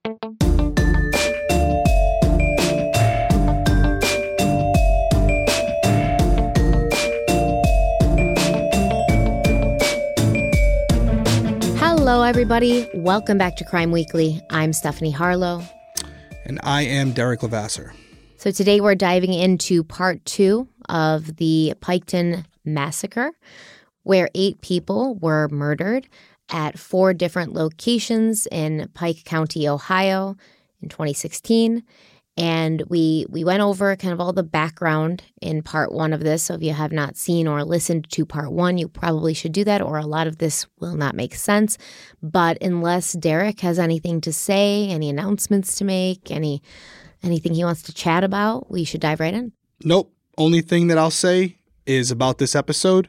Hello, everybody. Welcome back to Crime Weekly. I'm Stephanie Harlow. And I am Derek Levasseur. So today we're diving into part 2 of the Piketon Massacre, where 8 people were murdered at 4 different locations in Pike County, Ohio in 2016. And we went over kind of all the background in part 1 of this. So if you have not seen or listened to part 1, you probably should do that, or a lot of this will not make sense. But unless Derek has anything to say, any announcements to make, anything he wants to chat about, we should dive right in. Nope. Only thing that I'll say is about this episode.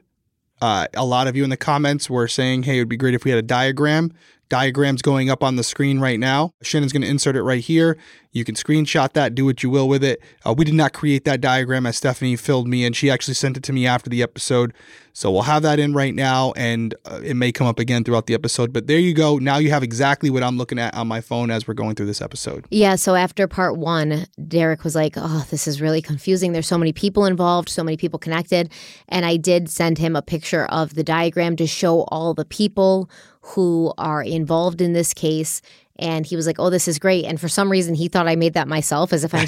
A lot of you in the comments were saying, hey, it would be great if we had a diagram. Diagram's going up on the screen right now. Shannon's going to insert it right here. You can screenshot that, do what you will with it. We did not create that diagram, as Stephanie filled me in. She actually sent it to me after the episode. So we'll have that in right now, and it may come up again throughout the episode. But there you go. Now you have exactly what I'm looking at on my phone as we're going through this episode. Yeah, so after part 1, Derek was like, oh, this is really confusing. There's so many people involved, so many people connected. And I did send him a picture of the diagram to show all the people who are involved in this case. And he was like, oh, this is great. And for some reason, he thought I made that myself, as if I'm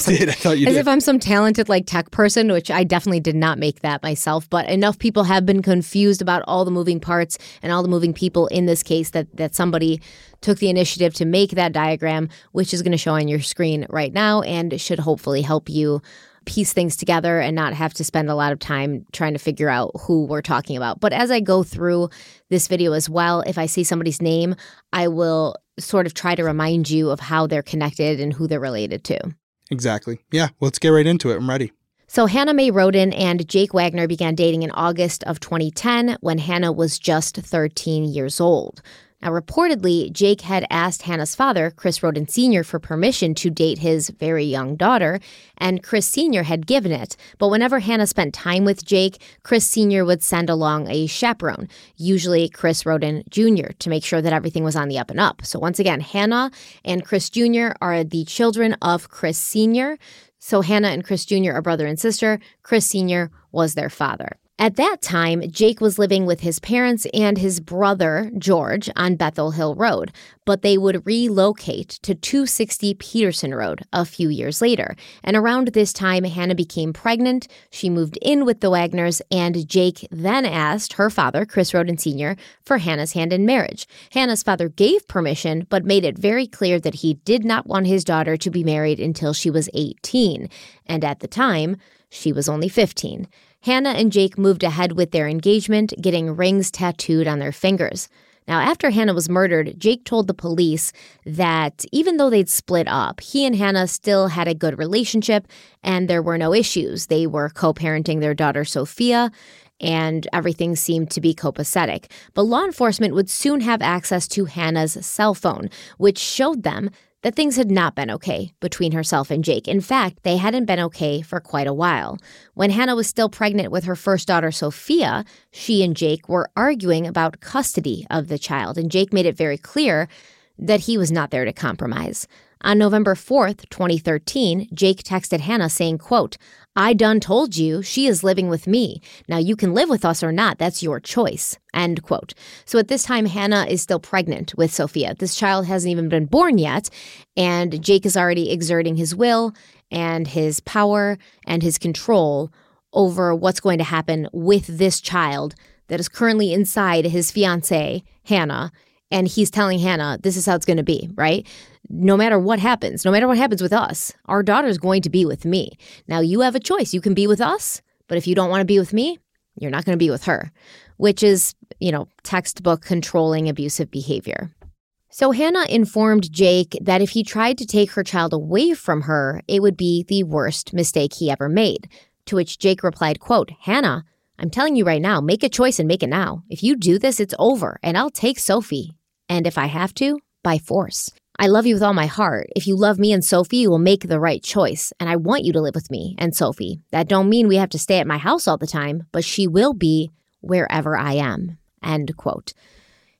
some talented tech person, which I definitely did not make that myself. But enough people have been confused about all the moving parts and all the moving people in this case that somebody took the initiative to make that diagram, which is going to show on your screen right now and should hopefully help you piece things together and not have to spend a lot of time trying to figure out who we're talking about. But as I go through this video as well, if I see somebody's name, I will sort of try to remind you of how they're connected and who they're related to. Exactly. Yeah, let's get right into it. I'm ready. So Hannah Mae Roden and Jake Wagner began dating in August of 2010 when Hannah was just 13 years old. Now, reportedly, Jake had asked Hannah's father, Chris Roden Sr., for permission to date his very young daughter, and Chris Sr. had given it. But whenever Hannah spent time with Jake, Chris Sr. would send along a chaperone, usually Chris Roden Jr., to make sure that everything was on the up and up. So once again, Hannah and Chris Jr. are the children of Chris Sr., so Hannah and Chris Jr. are brother and sister. Chris Sr. was their father. At that time, Jake was living with his parents and his brother, George, on Bethel Hill Road, but they would relocate to 260 Peterson Road a few years later. And around this time, Hannah became pregnant, she moved in with the Wagners, and Jake then asked her father, Chris Roden Sr., for Hannah's hand in marriage. Hannah's father gave permission, but made it very clear that he did not want his daughter to be married until she was 18. And at the time, she was only 15. Hannah and Jake moved ahead with their engagement, getting rings tattooed on their fingers. Now, after Hannah was murdered, Jake told the police that even though they'd split up, he and Hannah still had a good relationship and there were no issues. They were co-parenting their daughter, Sophia, and everything seemed to be copacetic. But law enforcement would soon have access to Hannah's cell phone, which showed them that things had not been okay between herself and Jake. In fact, they hadn't been okay for quite a while. When Hannah was still pregnant with her first daughter, Sophia, she and Jake were arguing about custody of the child, and Jake made it very clear that he was not there to compromise. On November 4th, 2013, Jake texted Hannah saying, quote, "I done told you she is living with me. Now you can live with us or not. That's your choice." End quote. So at this time, Hannah is still pregnant with Sophia. This child hasn't even been born yet, and Jake is already exerting his will and his power and his control over what's going to happen with this child that is currently inside his fiancée, Hannah, and he's telling Hannah, this is how it's going to be, right? No matter what happens with us, our daughter's going to be with me. Now, you have a choice. You can be with us, but if you don't want to be with me, you're not going to be with her, which is, textbook controlling abusive behavior. So Hannah informed Jake that if he tried to take her child away from her, it would be the worst mistake he ever made. To which Jake replied, quote, "Hannah, I'm telling you right now, make a choice and make it now. If you do this, it's over, and I'll take Sophie. And if I have to, by force. I love you with all my heart. If you love me and Sophie, you will make the right choice. And I want you to live with me and Sophie. That don't mean we have to stay at my house all the time, but she will be wherever I am." End quote.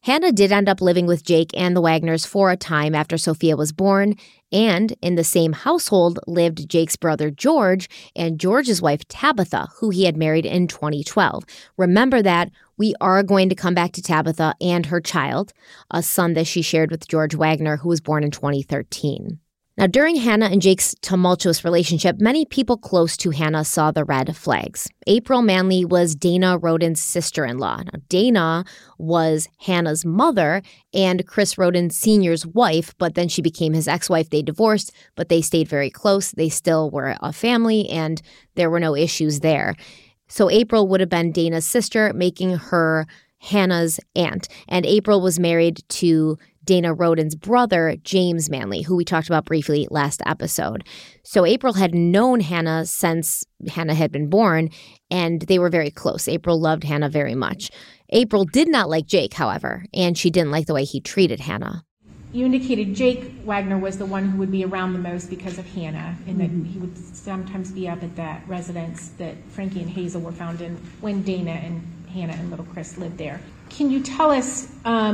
Hannah did end up living with Jake and the Wagners for a time after Sophia was born, and in the same household lived Jake's brother George and George's wife Tabitha, who he had married in 2012. Remember that we are going to come back to Tabitha and her child, a son that she shared with George Wagner, who was born in 2013. Now, during Hannah and Jake's tumultuous relationship, many people close to Hannah saw the red flags. April Manley was Dana Roden's sister-in-law. Now, Dana was Hannah's mother and Chris Roden Sr.'s wife, but then she became his ex-wife. They divorced, but they stayed very close. They still were a family, and there were no issues there. So April would have been Dana's sister, making her Hannah's aunt. And April was married to Dana Roden's brother, James Manley, who we talked about briefly last episode. So April had known Hannah since Hannah had been born, and they were very close. April loved Hannah very much. April did not like Jake, however, and she didn't like the way he treated Hannah. You indicated Jake Wagner was the one who would be around the most because of Hannah, and that he would sometimes be up at that residence that Frankie and Hazel were found in when Dana and Hannah and little Chris lived there. Can you tell us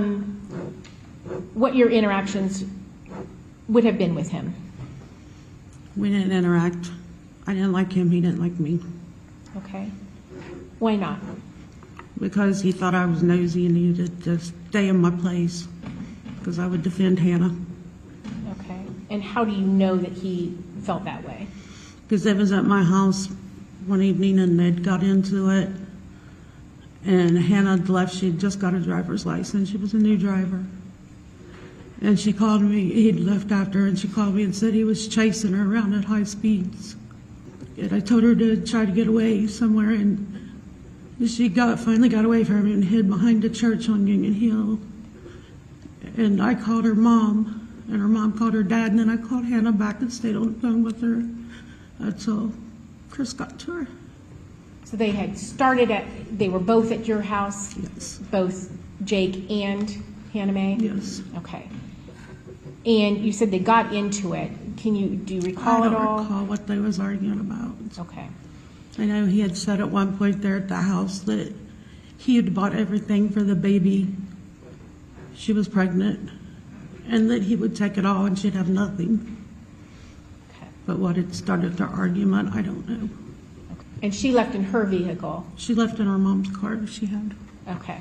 what your interactions would have been with him? We didn't interact. I didn't like him. He didn't like me. Okay. Why not? Because he thought I was nosy and needed to stay in my place because I would defend Hannah. Okay. And how do you know that he felt that way? Because they was at my house one evening and they'd got into it. And Hannah left. She'd just got a driver's license. She was a new driver. And she called me, he'd left after her, and she called me and said he was chasing her around at high speeds. And I told her to try to get away somewhere, and she finally got away from him and hid behind a church on Union Hill. And I called her mom, and her mom called her dad, and then I called Hannah back and stayed on the phone with her until Chris got to her. So they had they were both at your house? Yes. Both Jake and Hannah Mae? Yes. Okay. And you said they got into it. Do you recall it all? I don't recall what they was arguing about. Okay. I know he had said at one point there at the house that he had bought everything for the baby. She was pregnant, and that he would take it all and she'd have nothing. Okay. But what had started their argument, I don't know. Okay. And she left in her vehicle? She left in her mom's car she had. Okay.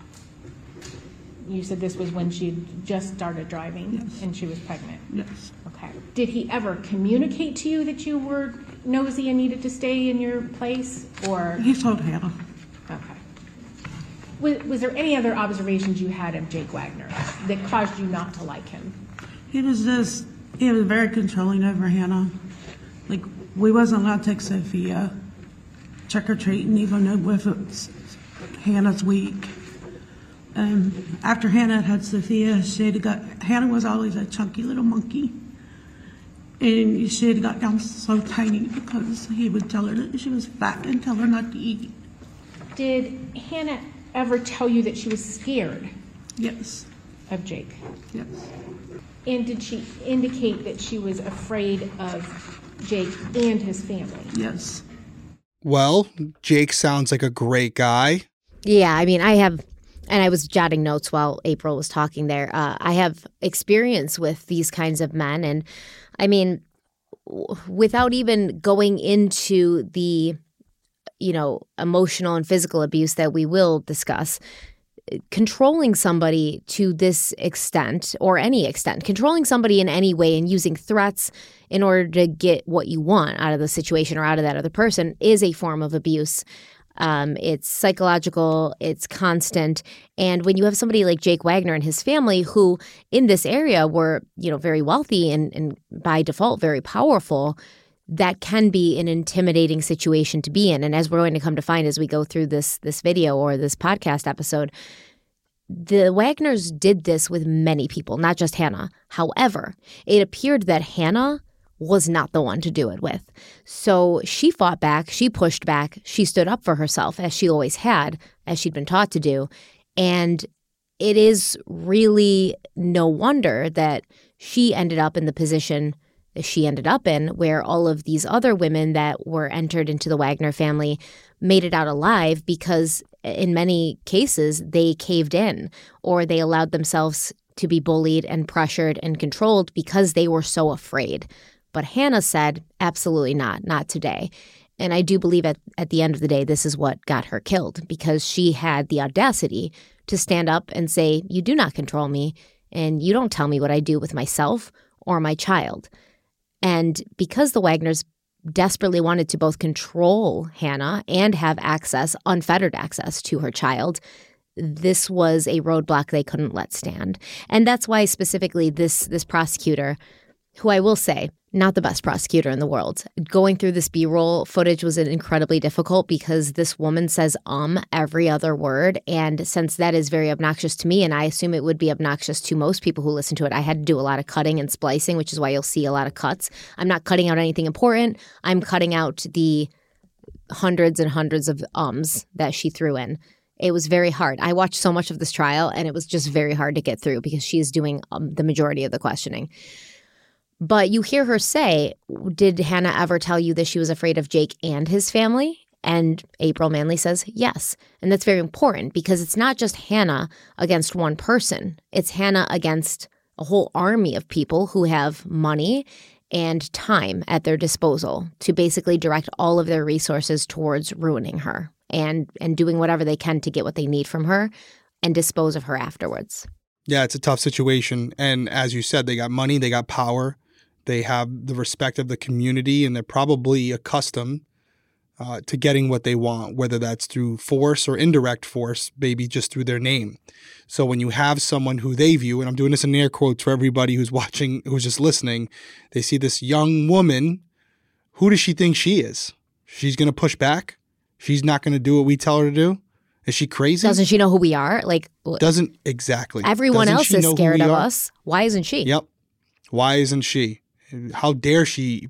You said this was when she just started driving? Yes. And she was pregnant? Yes. Okay. Did he ever communicate to you that you were nosy and needed to stay in your place, or? He told Hannah. Okay. Was there any other observations you had of Jake Wagner that caused you not to like him? He was very controlling over Hannah. Like, we wasn't allowed to take Sophia trick-or-treating, even though if it was Hannah's week. After Hannah had Sophia, Hannah was always a chunky little monkey. And she had got down so tiny because he would tell her that she was fat and tell her not to eat. Did Hannah ever tell you that she was scared? Yes. Of Jake? Yes. And did she indicate that she was afraid of Jake and his family? Yes. Well, Jake sounds like a great guy. Yeah, I mean, I was jotting notes while April was talking there. I have experience with these kinds of men. And I mean, without even going into the, emotional and physical abuse that we will discuss, controlling somebody to this extent or any extent, controlling somebody in any way and using threats in order to get what you want out of the situation or out of that other person is a form of abuse. It's psychological, it's constant. And when you have somebody like Jake Wagner and his family, who in this area were, very wealthy and by default very powerful, that can be an intimidating situation to be in. And as we're going to come to find as we go through this video or this podcast episode, the Wagners did this with many people, not just Hannah. However, it appeared that Hannah was not the one to do it with. So she fought back, she pushed back, she stood up for herself, as she always had, as she'd been taught to do. And it is really no wonder that she ended up in the position that she ended up in, where all of these other women that were entered into the Wagner family made it out alive, because in many cases, they caved in or they allowed themselves to be bullied and pressured and controlled because they were so afraid. But Hannah said, absolutely not today. And I do believe at the end of the day, this is what got her killed, because she had the audacity to stand up and say, you do not control me, and you don't tell me what I do with myself or my child. And because the Wagners desperately wanted to both control Hannah and have access, unfettered access to her child, this was a roadblock they couldn't let stand. And that's why specifically this prosecutor, who I will say, not the best prosecutor in the world. Going through this B-roll footage was incredibly difficult because this woman says every other word. And since that is very obnoxious to me, and I assume it would be obnoxious to most people who listen to it, I had to do a lot of cutting and splicing, which is why you'll see a lot of cuts. I'm not cutting out anything important. I'm cutting out the hundreds and hundreds of ums that she threw in. It was very hard. I watched so much of this trial, and it was just very hard to get through because she's doing the majority of the questioning. But you hear her say, did Hannah ever tell you that she was afraid of Jake and his family? And April Manley says yes. And that's very important because it's not just Hannah against one person. It's Hannah against a whole army of people who have money and time at their disposal to basically direct all of their resources towards ruining her and doing whatever they can to get what they need from her and dispose of her afterwards. Yeah, it's a tough situation. And as you said, they got money, they got power. They have the respect of the community, and they're probably accustomed to getting what they want, whether that's through force or indirect force, maybe just through their name. So when you have someone who they view, and I'm doing this in air quotes for everybody who's watching, who's just listening, they see this young woman. Who does she think she is? She's going to push back? She's not going to do what we tell her to do? Is she crazy? Doesn't she know who we are? Doesn't exactly. Everyone else is scared of us. Why isn't she? Yep. Why isn't she? How dare she,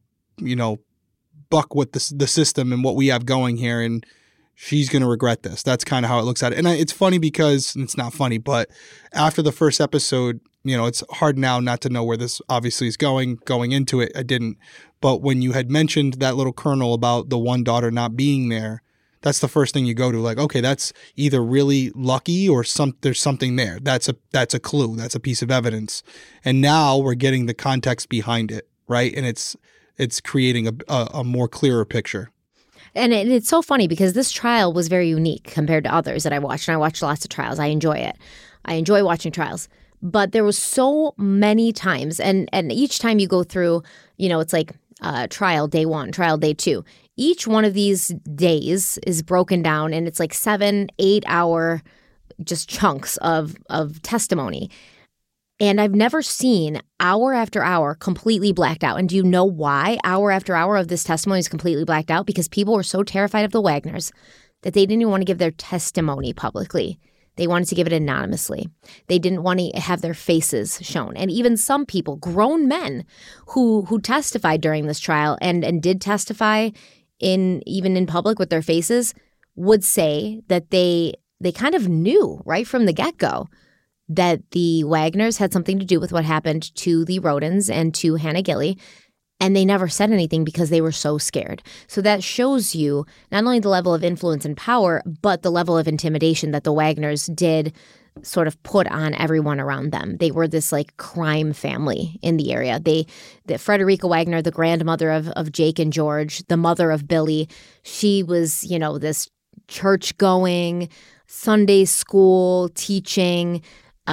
buck with the system and what we have going here, and she's going to regret this. That's kind of how it looks at it. And it's funny because, and it's not funny, but after the first episode, it's hard now not to know where this obviously is going into it. I didn't. But when you had mentioned that little kernel about the one daughter not being there, that's the first thing you go to, like, okay, that's either really lucky or there's something there. That's a clue. That's a piece of evidence. And now we're getting the context behind it, right? And it's creating a more clearer picture. And it's so funny because this trial was very unique compared to others that I watched. And I watched lots of trials. I enjoy it. I enjoy watching trials. But there was so many times, and each time you go through, it's like trial day 1, trial day 2. Each one of these days is broken down, and it's like 7-8 hour just chunks of testimony. And I've never seen hour after hour completely blacked out. And do you know why hour after hour of this testimony is completely blacked out? Because people were so terrified of the Wagners that they didn't even want to give their testimony publicly. They wanted to give it anonymously. They didn't want to have their faces shown. And even some people, grown men who testified during this trial and did testify even in public with their faces, would say that they kind of knew right from the get-go that the Wagners had something to do with what happened to the Rodins and to Hannah Gilley, and they never said anything because they were so scared. So that shows you not only the level of influence and power, but the level of intimidation that the Wagners did sort of put on everyone around them. They were this like crime family in the area. Frederica Wagner, the grandmother of Jake and George, the mother of Billy, she was, this church-going, Sunday school teaching,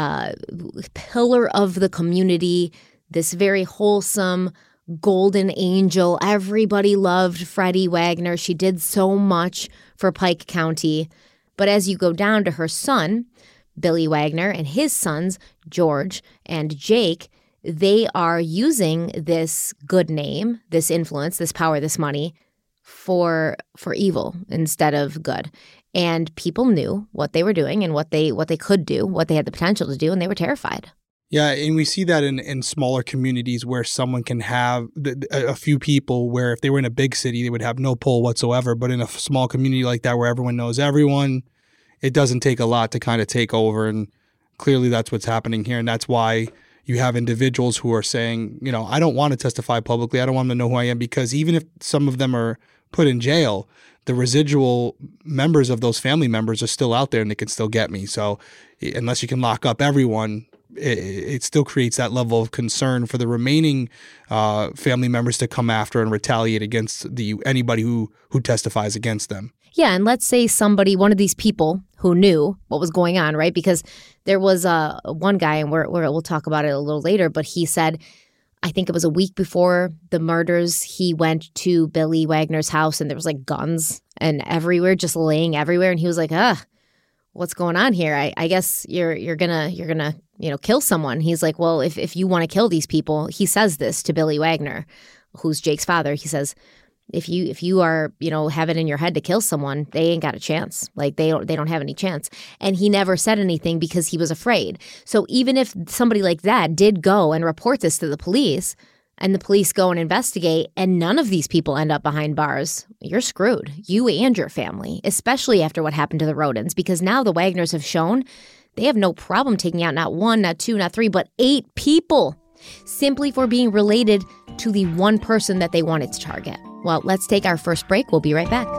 pillar of the community, this very wholesome golden angel. Everybody loved Freddie Wagner. She did so much for Pike County. But as you go down to her son, Billy Wagner, and his sons, George and Jake, they are using this good name, this influence, this power, this money for evil instead of good. And people knew what they were doing and what they could do, what they had the potential to do, and they were terrified. Yeah, and we see that in smaller communities where someone can have a few people where if they were in a big city, they would have no pull whatsoever. But in a small community like that where everyone knows everyone, it doesn't take a lot to kind of take over. And clearly that's what's happening here. And that's why you have individuals who are saying, I don't want to testify publicly. I don't want them to know who I am, because even if some of them are put in jail, the residual members of those family members are still out there and they can still get me. So unless you can lock up everyone, it still creates that level of concern for the remaining family members to come after and retaliate against anybody who testifies against them. Yeah, and let's say one of these people who knew what was going on, right? Because there was one guy, and we'll talk about it a little later, but he said, I think it was a week before the murders, he went to Billy Wagner's house and there was like guns and everywhere, just laying everywhere. And he was like, what's going on here? I guess you're gonna kill someone. He's like, well, if you want to kill these people, he says this to Billy Wagner, who's Jake's father. He says, if you are, have it in your head to kill someone, they ain't got a chance. Like they don't have any chance. And he never said anything because he was afraid. So even if somebody like that did go and report this to the police, and the police go and investigate, and none of these people end up behind bars, you're screwed. You and your family, especially after what happened to the Rodins, because now the Wagners have shown they have no problem taking out not one, not two, not three, but 8 people simply for being related to the one person that they wanted to target. Well, let's take our first break. We'll be right back.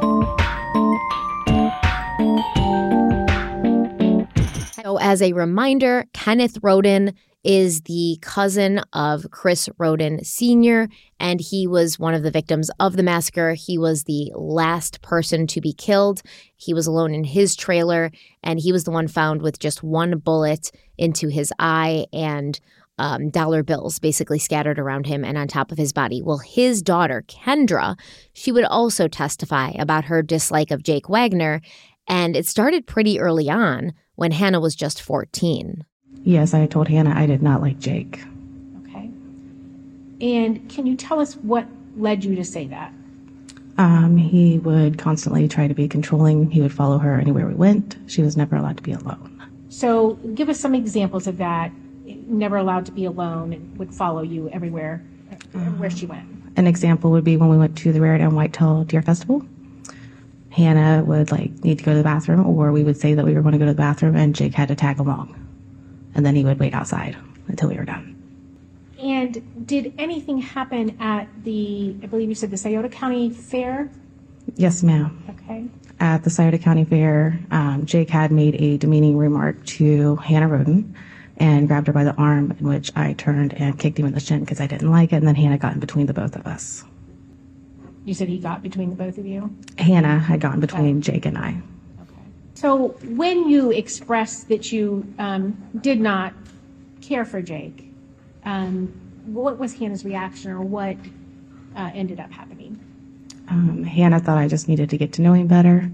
So as a reminder, Kenneth Rodin is the cousin of Chris Rodin Sr., and he was one of the victims of the massacre. He was the last person to be killed. He was alone in his trailer, and he was the one found with just one bullet into his eye and dollar bills basically scattered around him and on top of his body. Well, his daughter, Kendra, she would also testify about her dislike of Jake Wagner, and it started pretty early on when Hannah was just 14. Yes, I told Hannah I did not like Jake. Okay. And can you tell us what led you to say that? He would constantly try to be controlling. He would follow her anywhere we went. She was never allowed to be alone. So give us some examples of that. Never allowed to be alone and would follow you everywhere where she went. An example would be when we went to the Raritan Whitetail Deer Festival. Hannah would need to go to the bathroom, or we would say that we were going to go to the bathroom and Jake had to tag along. And then he would wait outside until we were done. And did anything happen at I believe you said the Scioto County Fair? Yes, ma'am. Okay. At the Scioto County Fair, Jake had made a demeaning remark to Hannah Rodin and grabbed her by the arm, in which I turned and kicked him in the shin because I didn't like it, and then Hannah got in between the both of us. You said he got between the both of you? Hannah had gotten between Jake and I. Okay. So when you expressed that you did not care for Jake, what was Hannah's reaction, or what ended up happening? Hannah thought I just needed to get to know him better.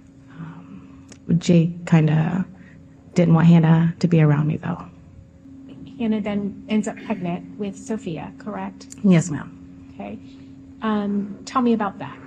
Jake kind of didn't want Hannah to be around me, though. Hannah then ends up pregnant with Sophia, correct? Yes, ma'am. Okay. Tell me about that.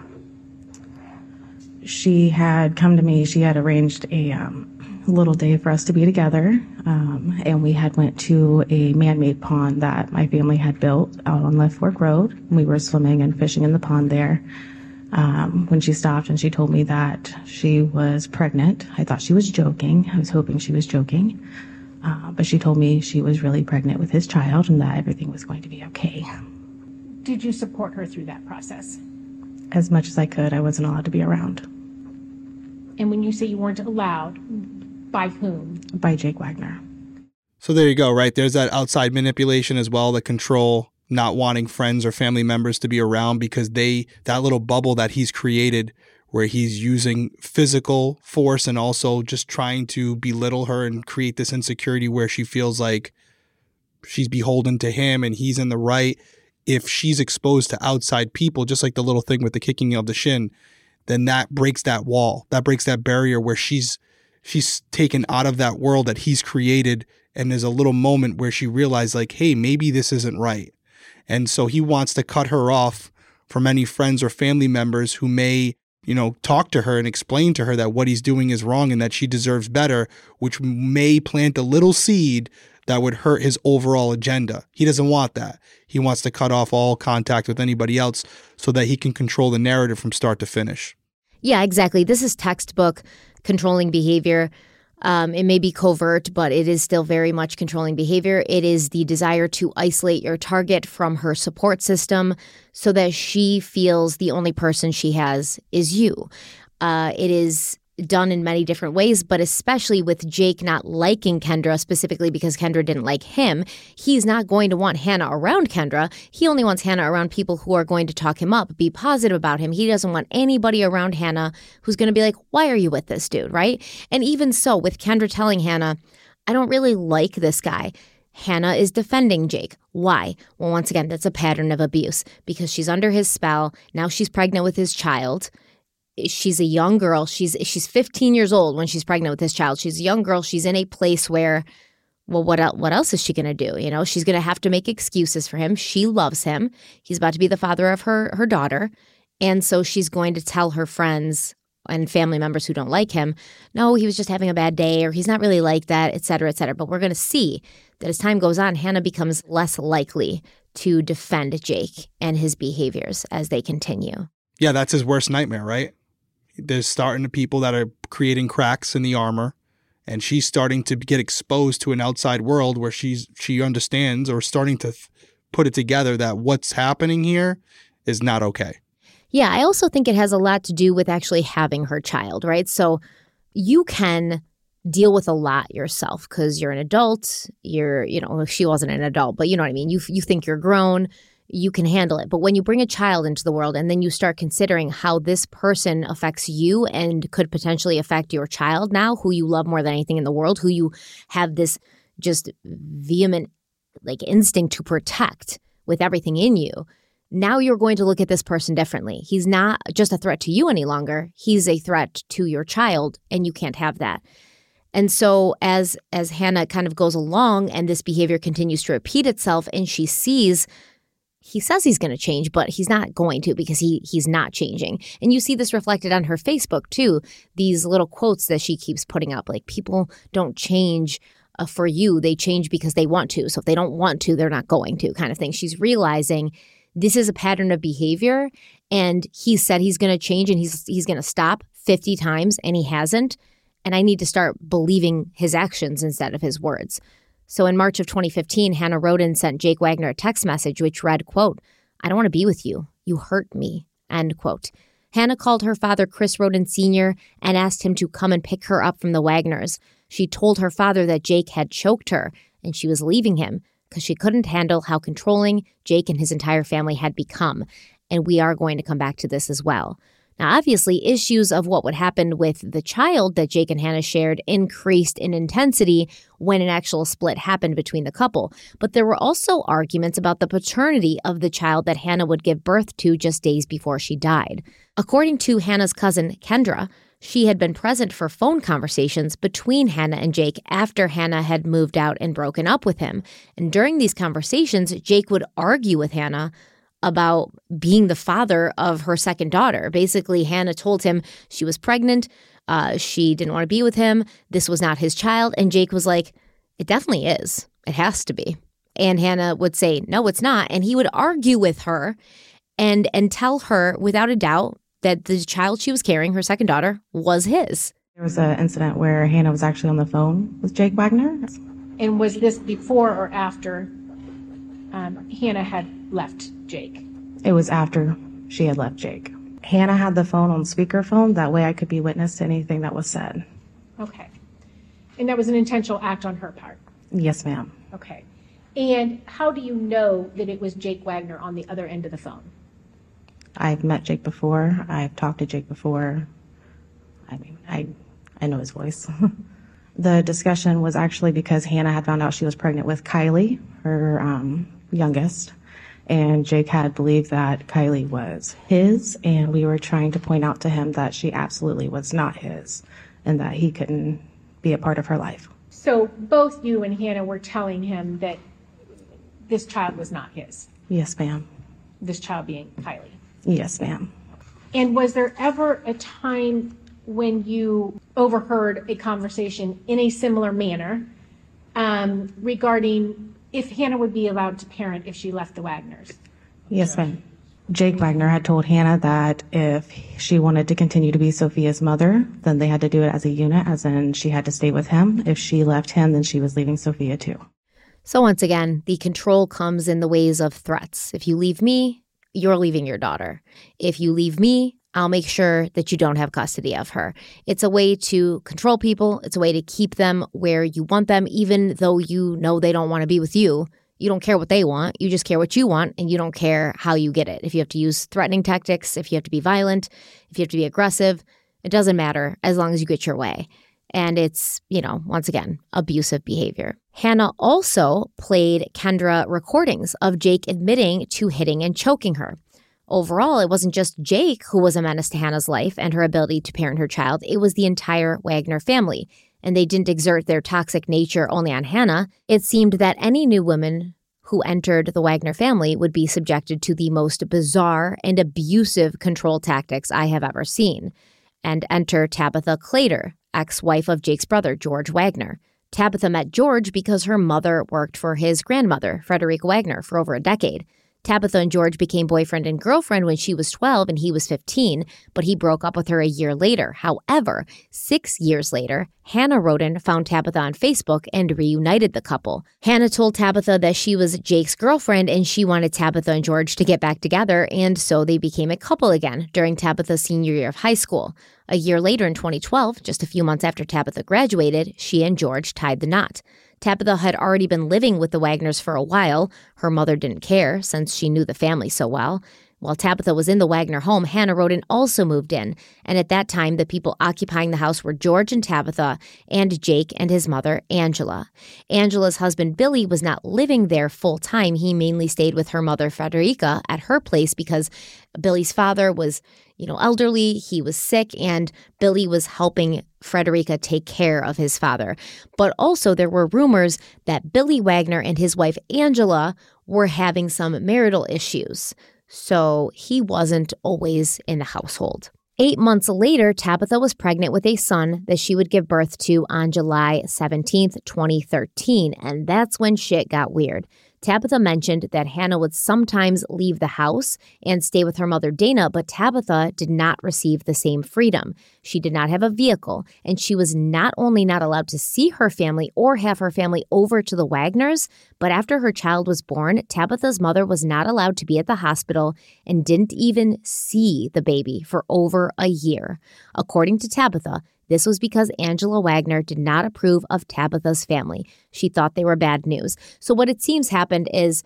She had come to me. She had arranged a little day for us to be together, and we had went to a man-made pond that my family had built out on Left Fork Road. We were swimming and fishing in the pond there when she stopped, and she told me that she was pregnant. I thought she was joking. I was hoping she was joking, but she told me she was really pregnant with his child and that everything was going to be okay. Did you support her through that process? As much as I could. I wasn't allowed to be around. And when you say you weren't allowed, by whom? By Jake Wagner. So there you go, right? There's that outside manipulation as well, the control, not wanting friends or family members to be around because that little bubble that he's created where he's using physical force and also just trying to belittle her and create this insecurity where she feels like she's beholden to him and he's in the right. If she's exposed to outside people, just like the little thing with the kicking of the shin, then that breaks that wall. That breaks that barrier where she's taken out of that world that he's created. And there's a little moment where she realized hey, maybe this isn't right. And so he wants to cut her off from any friends or family members who may, talk to her and explain to her that what he's doing is wrong and that she deserves better, which may plant a little seed that would hurt his overall agenda. He doesn't want that. He wants to cut off all contact with anybody else so that he can control the narrative from start to finish. Yeah, exactly. This is textbook controlling behavior. It may be covert, but it is still very much controlling behavior. It is the desire to isolate your target from her support system so that she feels the only person she has is you. It is done in many different ways, but especially with Jake not liking Kendra, specifically because Kendra didn't like him, he's not going to want Hannah around Kendra. He only wants Hannah around people who are going to talk him up, be positive about him. He doesn't want anybody around Hannah who's going to be like, why are you with this dude, right? And even so, with Kendra telling Hannah, I don't really like this guy, Hannah is defending Jake. Why? Well, once again, that's a pattern of abuse because she's under his spell. Now she's pregnant with his child. She's a young girl. She's 15 years old when she's pregnant with this child. She's a young girl. She's in a place where, well, what else is she going to do? You know, she's going to have to make excuses for him. She loves him. He's about to be the father of her daughter. And so she's going to tell her friends and family members who don't like him, no, he was just having a bad day or he's not really like that, et cetera, et cetera. But we're going to see that as time goes on, Hannah becomes less likely to defend Jake and his behaviors as they continue. Yeah, that's his worst nightmare, right? There's starting to people that are creating cracks in the armor, and she's starting to get exposed to an outside world where she understands or starting to put it together that what's happening here is not okay. Yeah, I also think it has a lot to do with actually having her child, right? So you can deal with a lot yourself because you're an adult. She wasn't an adult, but you know what I mean? You think you're grown. You can handle it. But when you bring a child into the world and then you start considering how this person affects you and could potentially affect your child now, who you love more than anything in the world, who you have this just vehement instinct to protect with everything in you, now you're going to look at this person differently. He's not just a threat to you any longer. He's a threat to your child, and you can't have that. And so as Hannah kind of goes along and this behavior continues to repeat itself and she sees, he says he's going to change, but he's not going to because he's not changing. And you see this reflected on her Facebook too. These little quotes that she keeps putting up, like people don't change for you. They change because they want to. So if they don't want to, they're not going to kind of thing. She's realizing this is a pattern of behavior and he said he's going to change and he's going to stop 50 times and he hasn't. And I need to start believing his actions instead of his words. So in March of 2015, Hannah Roden sent Jake Wagner a text message which read, quote, I don't want to be with you. You hurt me, end quote. Hannah called her father, Chris Roden Sr., and asked him to come and pick her up from the Wagners. She told her father that Jake had choked her and she was leaving him because she couldn't handle how controlling Jake and his entire family had become. And we are going to come back to this as well. Now, obviously, issues of what would happen with the child that Jake and Hannah shared increased in intensity when an actual split happened between the couple. But there were also arguments about the paternity of the child that Hannah would give birth to just days before she died. According to Hannah's cousin, Kendra, she had been present for phone conversations between Hannah and Jake after Hannah had moved out and broken up with him. And during these conversations, Jake would argue with Hannah about being the father of her second daughter. Basically, Hannah told him she was pregnant. She didn't want to be with him. This was not his child. And Jake was like, it definitely is. It has to be. And Hannah would say, no, it's not. And he would argue with her and tell her without a doubt that the child she was carrying, her second daughter, was his. There was an incident where Hannah was actually on the phone with Jake Wagner. And was this before or after Hannah had left Jake? It was after she had left Jake. Hannah had the phone on speakerphone. That way I could be witness to anything that was said. Okay. And that was an intentional act on her part? Yes, ma'am. Okay. And how do you know that it was Jake Wagner on the other end of the phone? I've met Jake before. I've talked to Jake before. I mean, I know his voice. The discussion was actually because Hannah had found out she was pregnant with Kylie, her youngest. And Jake had believed that Kylie was his, and we were trying to point out to him that she absolutely was not his and that he couldn't be a part of her life. So both you and Hannah were telling him that this child was not his? Yes, ma'am. This child being Kylie? Yes, ma'am. And was there ever a time when you overheard a conversation in a similar manner regarding if Hannah would be allowed to parent if she left the Wagners? Yes, ma'am. Jake Wagner had told Hannah that if she wanted to continue to be Sophia's mother, then they had to do it as a unit, as in she had to stay with him. If she left him, then she was leaving Sophia too. So once again, the control comes in the ways of threats. If you leave me, you're leaving your daughter. If you leave me, I'll make sure that you don't have custody of her. It's a way to control people. It's a way to keep them where you want them, even though you know they don't want to be with you. You don't care what they want. You just care what you want, and you don't care how you get it. If you have to use threatening tactics, if you have to be violent, if you have to be aggressive, it doesn't matter as long as you get your way. And it's, once again, abusive behavior. Hannah also played Kendra recordings of Jake admitting to hitting and choking her. Overall, it wasn't just Jake who was a menace to Hannah's life and her ability to parent her child. It was the entire Wagner family. And they didn't exert their toxic nature only on Hannah. It seemed that any new woman who entered the Wagner family would be subjected to the most bizarre and abusive control tactics I have ever seen. And enter Tabitha Claytor, ex-wife of Jake's brother, George Wagner. Tabitha met George because her mother worked for his grandmother, Frederica Wagner, for over a decade. Tabitha and George became boyfriend and girlfriend when she was 12 and he was 15, but he broke up with her a year later. However, 6 years later, Hannah Roden found Tabitha on Facebook and reunited the couple. Hannah told Tabitha that she was Jake's girlfriend and she wanted Tabitha and George to get back together, and so they became a couple again during Tabitha's senior year of high school. A year later in 2012, just a few months after Tabitha graduated, she and George tied the knot. Tabitha had already been living with the Wagners for a while. Her mother didn't care since she knew the family so well. While Tabitha was in the Wagner home, Hannah Roden also moved in. And at that time, the people occupying the house were George and Tabitha and Jake and his mother, Angela. Angela's husband, Billy, was not living there full time. He mainly stayed with her mother, Frederica, at her place because Billy's father was, elderly. He was sick, and Billy was helping Frederica take care of his father. But also there were rumors that Billy Wagner and his wife, Angela, were having some marital issues. So he wasn't always in the household. 8 months later, Tabitha was pregnant with a son that she would give birth to on July 17th, 2013. And that's when shit got weird. Tabitha mentioned that Hannah would sometimes leave the house and stay with her mother Dana, but Tabitha did not receive the same freedom. She did not have a vehicle, and she was not only not allowed to see her family or have her family over to the Wagners, but after her child was born, Tabitha's mother was not allowed to be at the hospital and didn't even see the baby for over a year. According to Tabitha, this was because Angela Wagner did not approve of Tabitha's family. She thought they were bad news. So what it seems happened is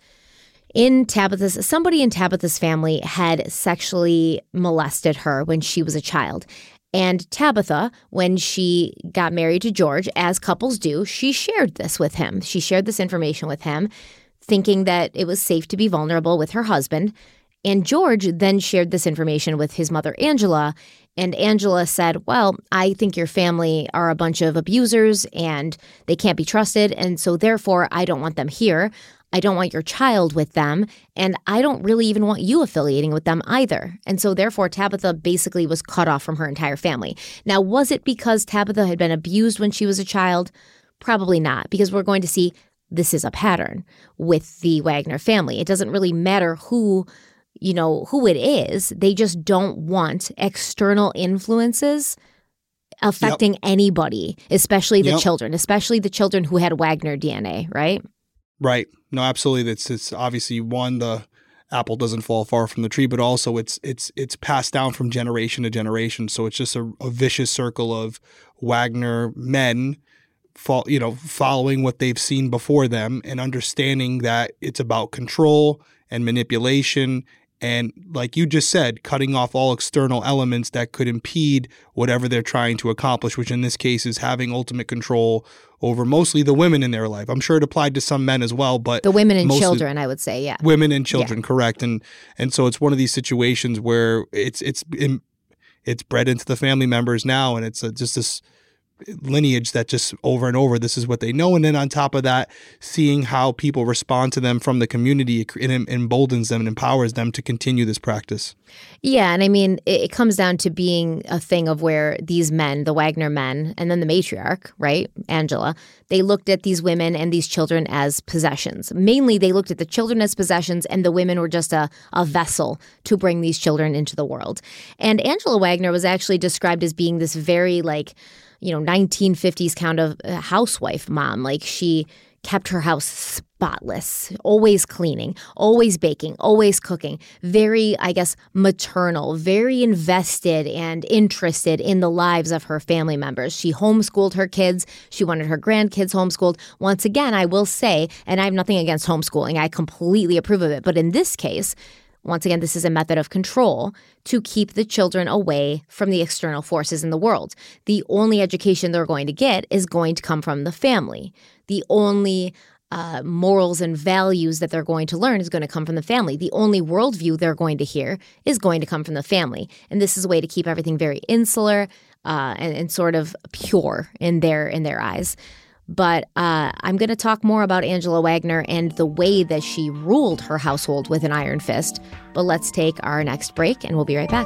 somebody in Tabitha's family had sexually molested her when she was a child. And Tabitha, when she got married to George, as couples do, she shared this with him. She shared this information with him, thinking that it was safe to be vulnerable with her husband. And George then shared this information with his mother, Angela. And Angela said, well, I think your family are a bunch of abusers and they can't be trusted. And so therefore, I don't want them here. I don't want your child with them. And I don't really even want you affiliating with them either. And so therefore, Tabitha basically was cut off from her entire family. Now, was it because Tabitha had been abused when she was a child? Probably not, because we're going to see this is a pattern with the Wagner family. It doesn't really matter who it is. They just don't want external influences affecting anybody, especially the children, especially the children who had Wagner DNA, right? Right. No, absolutely. It's obviously one, the apple doesn't fall far from the tree, but also it's passed down from generation to generation. So it's just a vicious circle of Wagner men following what they've seen before them and understanding that it's about control and manipulation. And like you just said, cutting off all external elements that could impede whatever they're trying to accomplish, which in this case is having ultimate control over mostly the women in their life. I'm sure it applied to some men as well, but the women and children, I would say, yeah. Women and children, correct. And so it's one of these situations where it's bred into the family members now, and it's just this lineage that just over and over, this is what they know. And then on top of that, seeing how people respond to them from the community, it emboldens them and empowers them to continue this practice. Yeah, and I mean, it comes down to being a thing of where these men, the Wagner men, and then the matriarch, right, Angela, they looked at these women and these children as possessions. Mainly, they looked at the children as possessions, and the women were just a vessel to bring these children into the world. And Angela Wagner was actually described as being this very, 1950s kind of housewife mom. Like, she kept her house spotless, always cleaning, always baking, always cooking. Very, I guess, maternal, very invested and interested in the lives of her family members. She homeschooled her kids. She wanted her grandkids homeschooled. Once again, I will say, and I have nothing against homeschooling, I completely approve of it. But in this case, once again, this is a method of control to keep the children away from the external forces in the world. The only education they're going to get is going to come from the family. The only morals and values that they're going to learn is going to come from the family. The only worldview they're going to hear is going to come from the family. And this is a way to keep everything very insular and sort of pure in their eyes. But I'm going to talk more about Angela Wagner and the way that she ruled her household with an iron fist. But let's take our next break, and we'll be right back.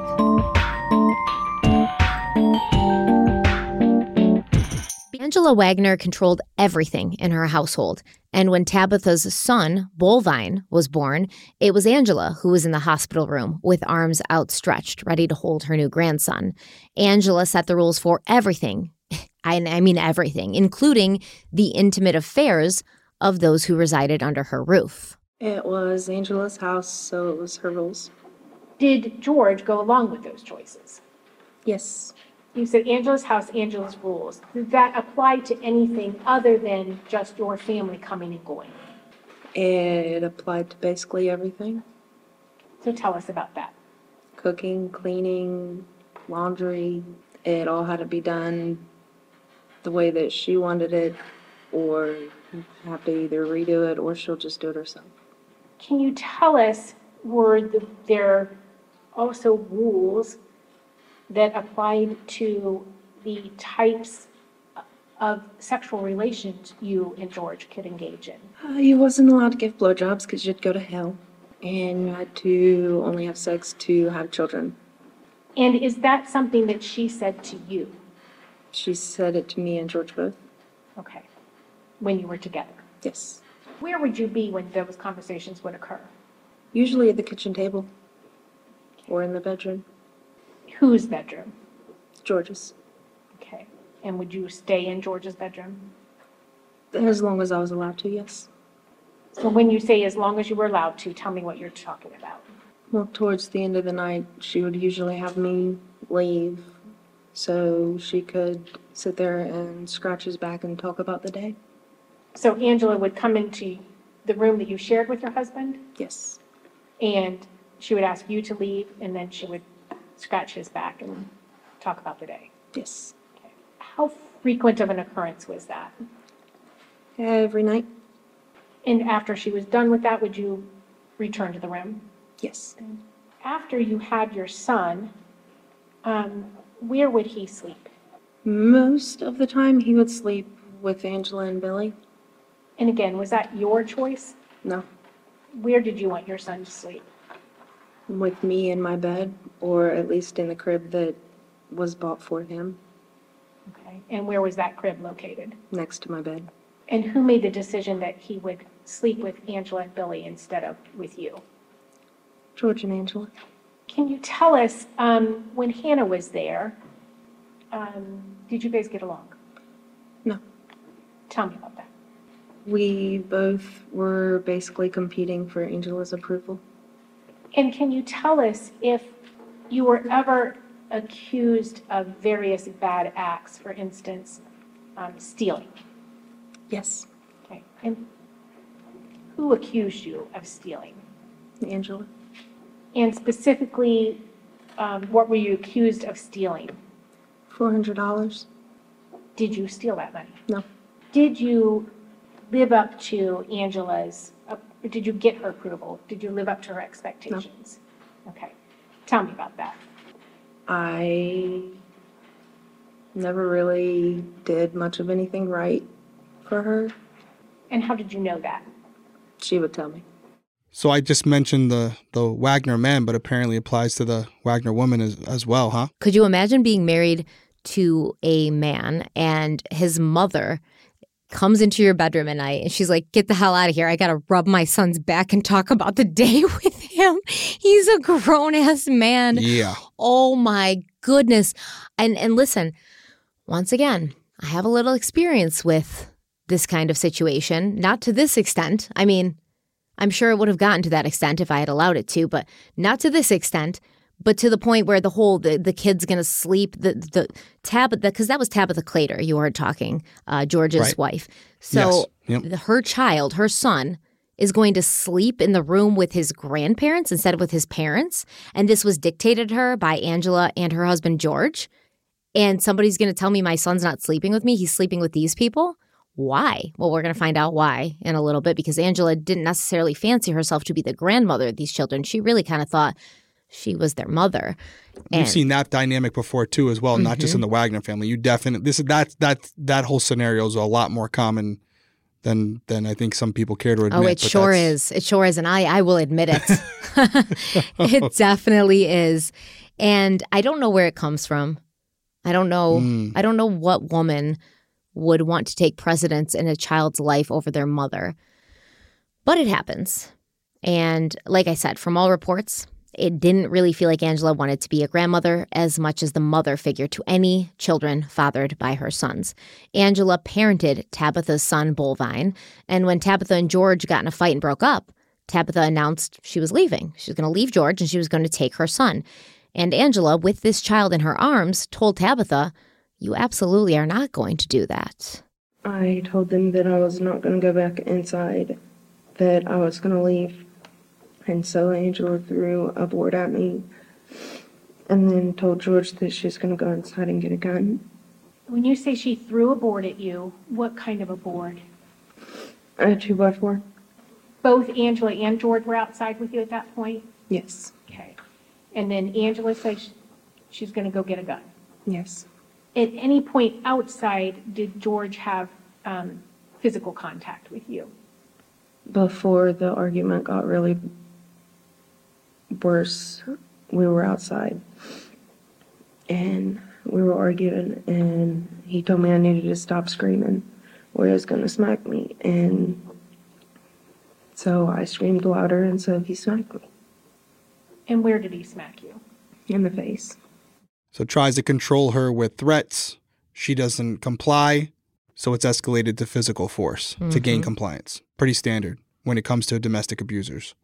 Angela Wagner controlled everything in her household. And when Tabitha's son, Bolvine, was born, it was Angela who was in the hospital room with arms outstretched, ready to hold her new grandson. Angela set the rules for everything. I mean everything, including the intimate affairs of those who resided under her roof. It was Angela's house, so it was her rules. Did George go along with those choices? Yes. You said Angela's house, Angela's rules. Did that apply to anything other than just your family coming and going? It applied to basically everything. So tell us about that. Cooking, cleaning, laundry. It all had to be done the way that she wanted it, or have to either redo it or she'll just do it herself. Can you tell us, were there also rules that applied to the types of sexual relations you and George could engage in? You wasn't allowed to give blowjobs because you'd go to hell, and you had to only have sex to have children. And is that something that she said to you? She said it to me and George both. Okay. When you were together? Yes. Where would you be when those conversations would occur? Usually at the kitchen table or in the bedroom. Whose bedroom? George's. Okay. And would you stay in George's bedroom? As long as I was allowed to, yes. So when you say as long as you were allowed to, tell me what you're talking about. Well, towards the end of the night, she would usually have me leave so she could sit there and scratch his back and talk about the day. So Angela would come into the room that you shared with your husband, Yes. and she would ask you to leave, and then she would scratch his back and talk about the day. Yes. Okay. How frequent of an occurrence was that? Every night? And after she was done with that, would you return to the room? Yes. After you had your son, where would he sleep? Most of the time, he would sleep with Angela and Billy. And again, was that your choice? No. Where did you want your son to sleep? With me in my bed, or at least in the crib that was bought for him, Okay. And where was that crib located? next to my bed. And who made the decision that he would sleep with Angela and Billy instead of with you? George and Angela. Can you tell us, when Hannah was there, did you guys get along? No. Tell me about that. We both were basically competing for Angela's approval. And can you tell us if you were ever accused of various bad acts, for instance, stealing? Yes. Okay. And who accused you of stealing? Angela. And specifically, what were you accused of stealing? $400. Did you steal that money? No. Did you live up to Angela's, did you get her approval? Did you live up to her expectations? No. Okay. Tell me about that. I Never really did much of anything right for her. And how did you know that? She would tell me. So I just mentioned the Wagner man, but apparently applies to the Wagner woman as well, huh? Could you imagine being married to a man and his mother comes into your bedroom at night and she's like, get the hell out of here. I got to rub my son's back and talk about the day with him. He's a grown-ass man. Yeah. Oh, my goodness. And listen, once again, I have a little experience with this kind of situation. Not to this extent. I mean, I'm sure it would have gotten to that extent if I had allowed it to, but not to this extent. But to the point where the kid's going to sleep, the Tabitha, because that was Tabitha Clater you were talking, George's wife. So Yes. Yep. her child, her son, is going to sleep in the room with his grandparents instead of with his parents. And this was dictated to her by Angela and her husband, George. And somebody's going to tell me my son's not sleeping with me. He's sleeping with these people. Why? Well, we're going to find out why in a little bit, because Angela didn't necessarily fancy herself to be the grandmother of these children. She really kind of thought she was their mother. You've seen that dynamic before too, as well, not just in the Wagner family. You definitely that whole scenario is a lot more common than I think some people care to admit. Oh, it sure is. It sure is, and I will admit it. It definitely is, and I don't know where it comes from. I don't know. I don't know what woman would want to take precedence in a child's life over their mother, but it happens. And like I said, from all reports, it didn't really feel like Angela wanted to be a grandmother as much as the mother figure to any children fathered by her sons. Angela parented Tabitha's son, Bullvine, and when Tabitha and George got in a fight and broke up, Tabitha announced she was leaving. She was going to leave George and she was going to take her son. And Angela, with this child in her arms, told Tabitha, "You absolutely are not going to do that." I told them that I was not going to go back inside, that I was going to leave. And so Angela threw a board at me and then told George that she was going to go inside and get a gun. When you say she threw a board at you, what kind of a board? A 2x4. Both Angela and George were outside with you at that point? Yes. Okay. And then Angela said she's going to go get a gun. Yes. At any point outside, did George have physical contact with you? Before the argument got really worse, we were outside and we were arguing, and he told me I needed to stop screaming or he was going to smack me. And so I screamed louder, and so he smacked me. And where did he smack you? In the face. So tries to control her with threats. She doesn't comply. So it's escalated to physical force to gain compliance. Pretty standard when it comes to domestic abusers.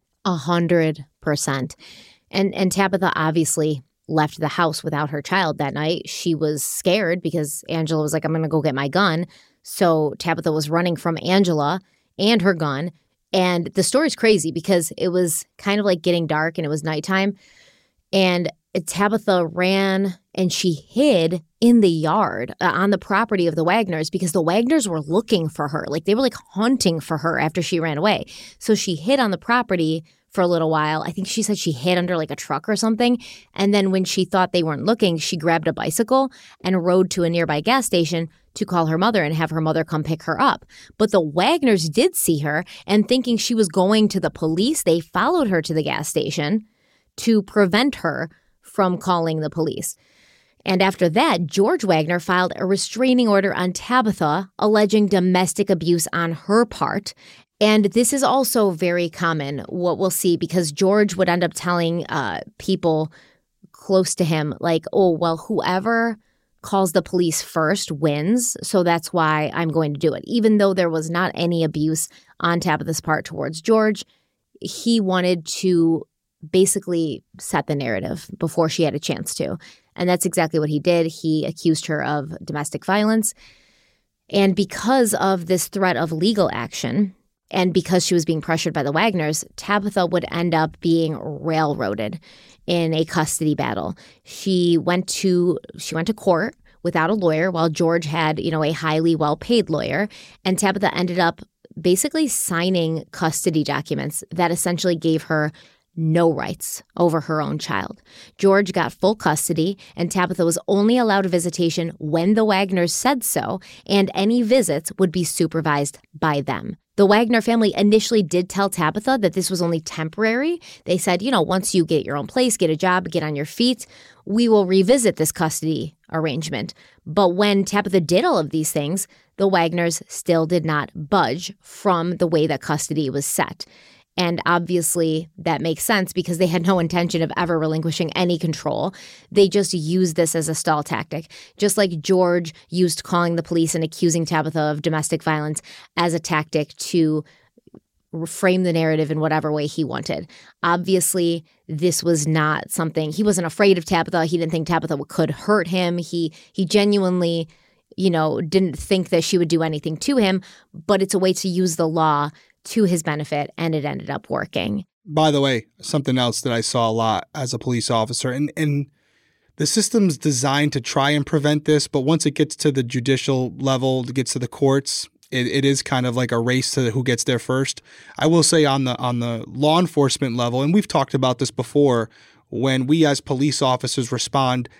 100%. And Tabitha obviously left the house without her child that night. She was scared because Angela was like, "I'm going to go get my gun." So Tabitha was running from Angela and her gun. And the story's crazy because it was kind of like getting dark and it was nighttime. And Tabitha ran and she hid in the yard on the property of the Wagners because the Wagners were looking for her. Like they were like hunting for her after she ran away. So she hid on the property for a little while. I think she said she hid under like a truck or something. And then when she thought they weren't looking, she grabbed a bicycle and rode to a nearby gas station to call her mother and have her mother come pick her up. But the Wagners did see her, and thinking she was going to the police, they followed her to the gas station to prevent her from calling the police. And after that, George Wagner filed a restraining order on Tabitha, alleging domestic abuse on her part. And this is also very common, what we'll see, because George would end up telling people close to him, like, "Oh, well, whoever calls the police first wins, so that's why I'm going to do it." Even though there was not any abuse on Tabitha's part towards George, he wanted to basically set the narrative before she had a chance to. And that's exactly what he did. He accused her of domestic violence. And because of this threat of legal action, and because she was being pressured by the Wagners, Tabitha would end up being railroaded in a custody battle. She went to court without a lawyer, while George had, a highly well-paid lawyer. And Tabitha ended up basically signing custody documents that essentially gave her no rights over her own child. George got full custody, and Tabitha was only allowed visitation when the Wagners said so, and any visits would be supervised by them. The Wagner family initially did tell Tabitha that this was only temporary. They said, once you get your own place, get a job, get on your feet, we will revisit this custody arrangement. But when Tabitha did all of these things, the Wagners still did not budge from the way that custody was set. And obviously that makes sense because they had no intention of ever relinquishing any control. They just used this as a stall tactic, just like George used calling the police and accusing Tabitha of domestic violence as a tactic to frame the narrative in whatever way he wanted. Obviously, this was not something, he wasn't afraid of Tabitha. He didn't think Tabitha could hurt him. He genuinely, didn't think that she would do anything to him, but it's a way to use the law to his benefit, and it ended up working. By the way, something else that I saw a lot as a police officer, and the system's designed to try and prevent this, but once it gets to the judicial level, it gets to the courts, it is kind of like a race to who gets there first. I will say on the law enforcement level, and we've talked about this before, when we as police officers respond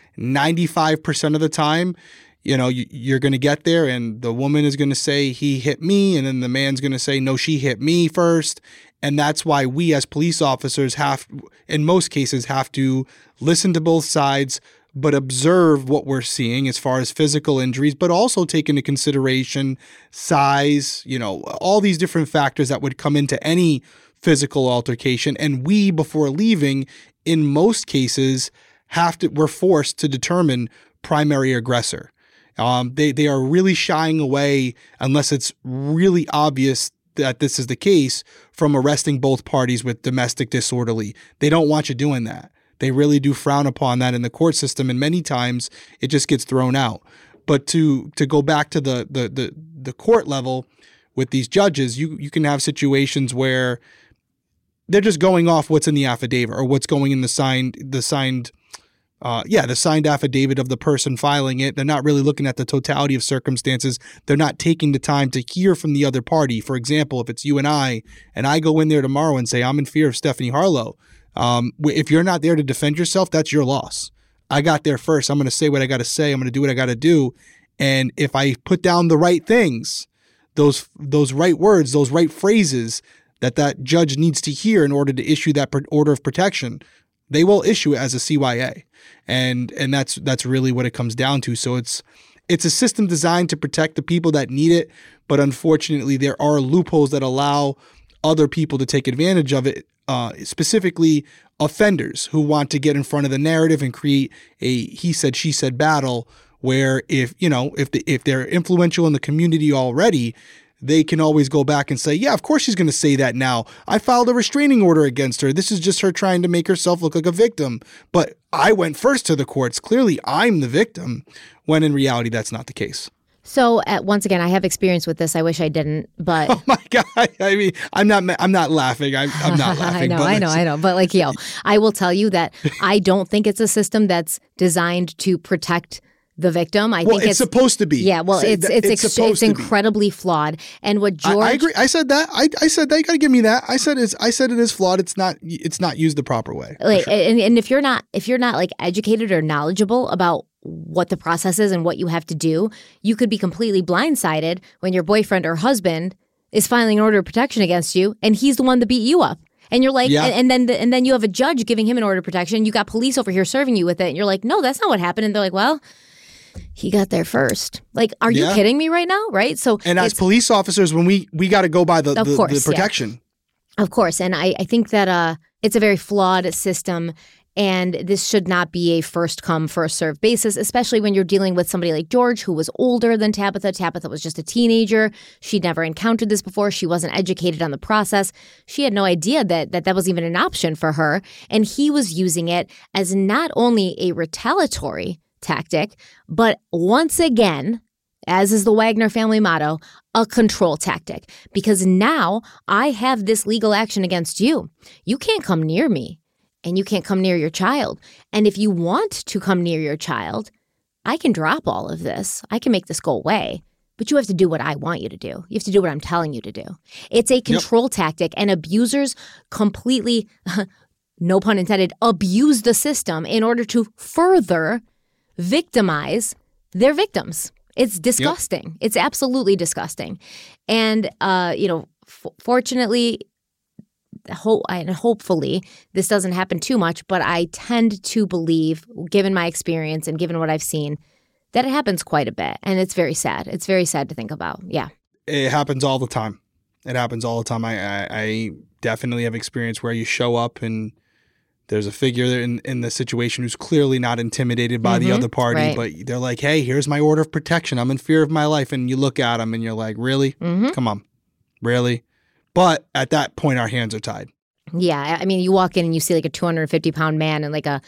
95% of the time, you're going to get there and the woman is going to say he hit me, and then the man's going to say no, she hit me first. And that's why we as police officers in most cases have to listen to both sides, but observe what we're seeing as far as physical injuries, but also take into consideration size, all these different factors that would come into any physical altercation. And we, before leaving, in most cases, we're forced to determine primary aggressor. They are really shying away, unless it's really obvious that this is the case, from arresting both parties with domestic disorderly. They don't want you doing that. They really do frown upon that in the court system, and many times it just gets thrown out. But to go back to the court level with these judges, you can have situations where they're just going off what's in the affidavit or what's going in the signed affidavit of the person filing it. They're not really looking at the totality of circumstances. They're not taking the time to hear from the other party. For example, if it's you and I go in there tomorrow and say, I'm in fear of Stephanie Harlow. If you're not there to defend yourself, that's your loss. I got there first. I'm going to say what I got to say. I'm going to do what I got to do. And if I put down the right things, those right words, those right phrases that judge needs to hear in order to issue that order of protection, they will issue it as a CYA. And that's really what it comes down to. So it's a system designed to protect the people that need it, but unfortunately there are loopholes that allow other people to take advantage of it, specifically offenders who want to get in front of the narrative and create a he said, she said battle where if they're influential in the community already, they can always go back and say, yeah, of course she's going to say that now. I filed a restraining order against her. This is just her trying to make herself look like a victim. But I went first to the courts. Clearly, I'm the victim, when in reality, that's not the case. So once again, I have experience with this. I wish I didn't, but oh my God! I mean, I'm not laughing. I'm not laughing. I know. But I will tell you that I don't think it's a system that's designed to protect the victim. I think it's supposed to be. Yeah, well, it's incredibly flawed. And what George, I agree. I said that. I said that. You got to give me that. I said it is flawed. It's not used the proper way. Sure. And if you're not like educated or knowledgeable about what the process is and what you have to do, you could be completely blindsided when your boyfriend or husband is filing an order of protection against you, and he's the one that beat you up. And you're like, and then you have a judge giving him an order of protection. You got police over here serving you with it, and you're like, no, that's not what happened. And they're like, well, he got there first. Like, are you kidding me right now? Right. So, and as police officers, when we got to go by the protection. Yeah. Of course. And I think that it's a very flawed system, and this should not be a first come, first served basis, especially when you're dealing with somebody like George, who was older than Tabitha. Tabitha was just a teenager. She'd never encountered this before. She wasn't educated on the process. She had no idea that was even an option for her. And he was using it as not only a retaliatory tactic, but once again, as is the Wagner family motto, a control tactic. Because now I have this legal action against you. You can't come near me, and you can't come near your child. And if you want to come near your child, I can drop all of this. I can make this go away. But you have to do what I want you to do. You have to do what I'm telling you to do. It's a control tactic, and abusers completely no pun intended, abuse the system in order to further victimize their victims. It's disgusting. Yep. It's absolutely disgusting. And, fortunately, and hopefully this doesn't happen too much, but I tend to believe, given my experience and given what I've seen, that it happens quite a bit. And it's very sad. It's very sad to think about. Yeah. It happens all the time. It happens all the time. I definitely have experience where you show up and there's a figure in the situation who's clearly not intimidated by the other party, right. But they're like, hey, here's my order of protection. I'm in fear of my life. And you look at them and you're like, really? Come on. Really? But at that point, our hands are tied. Yeah. I mean, you walk in and you see like a 250-pound man and like a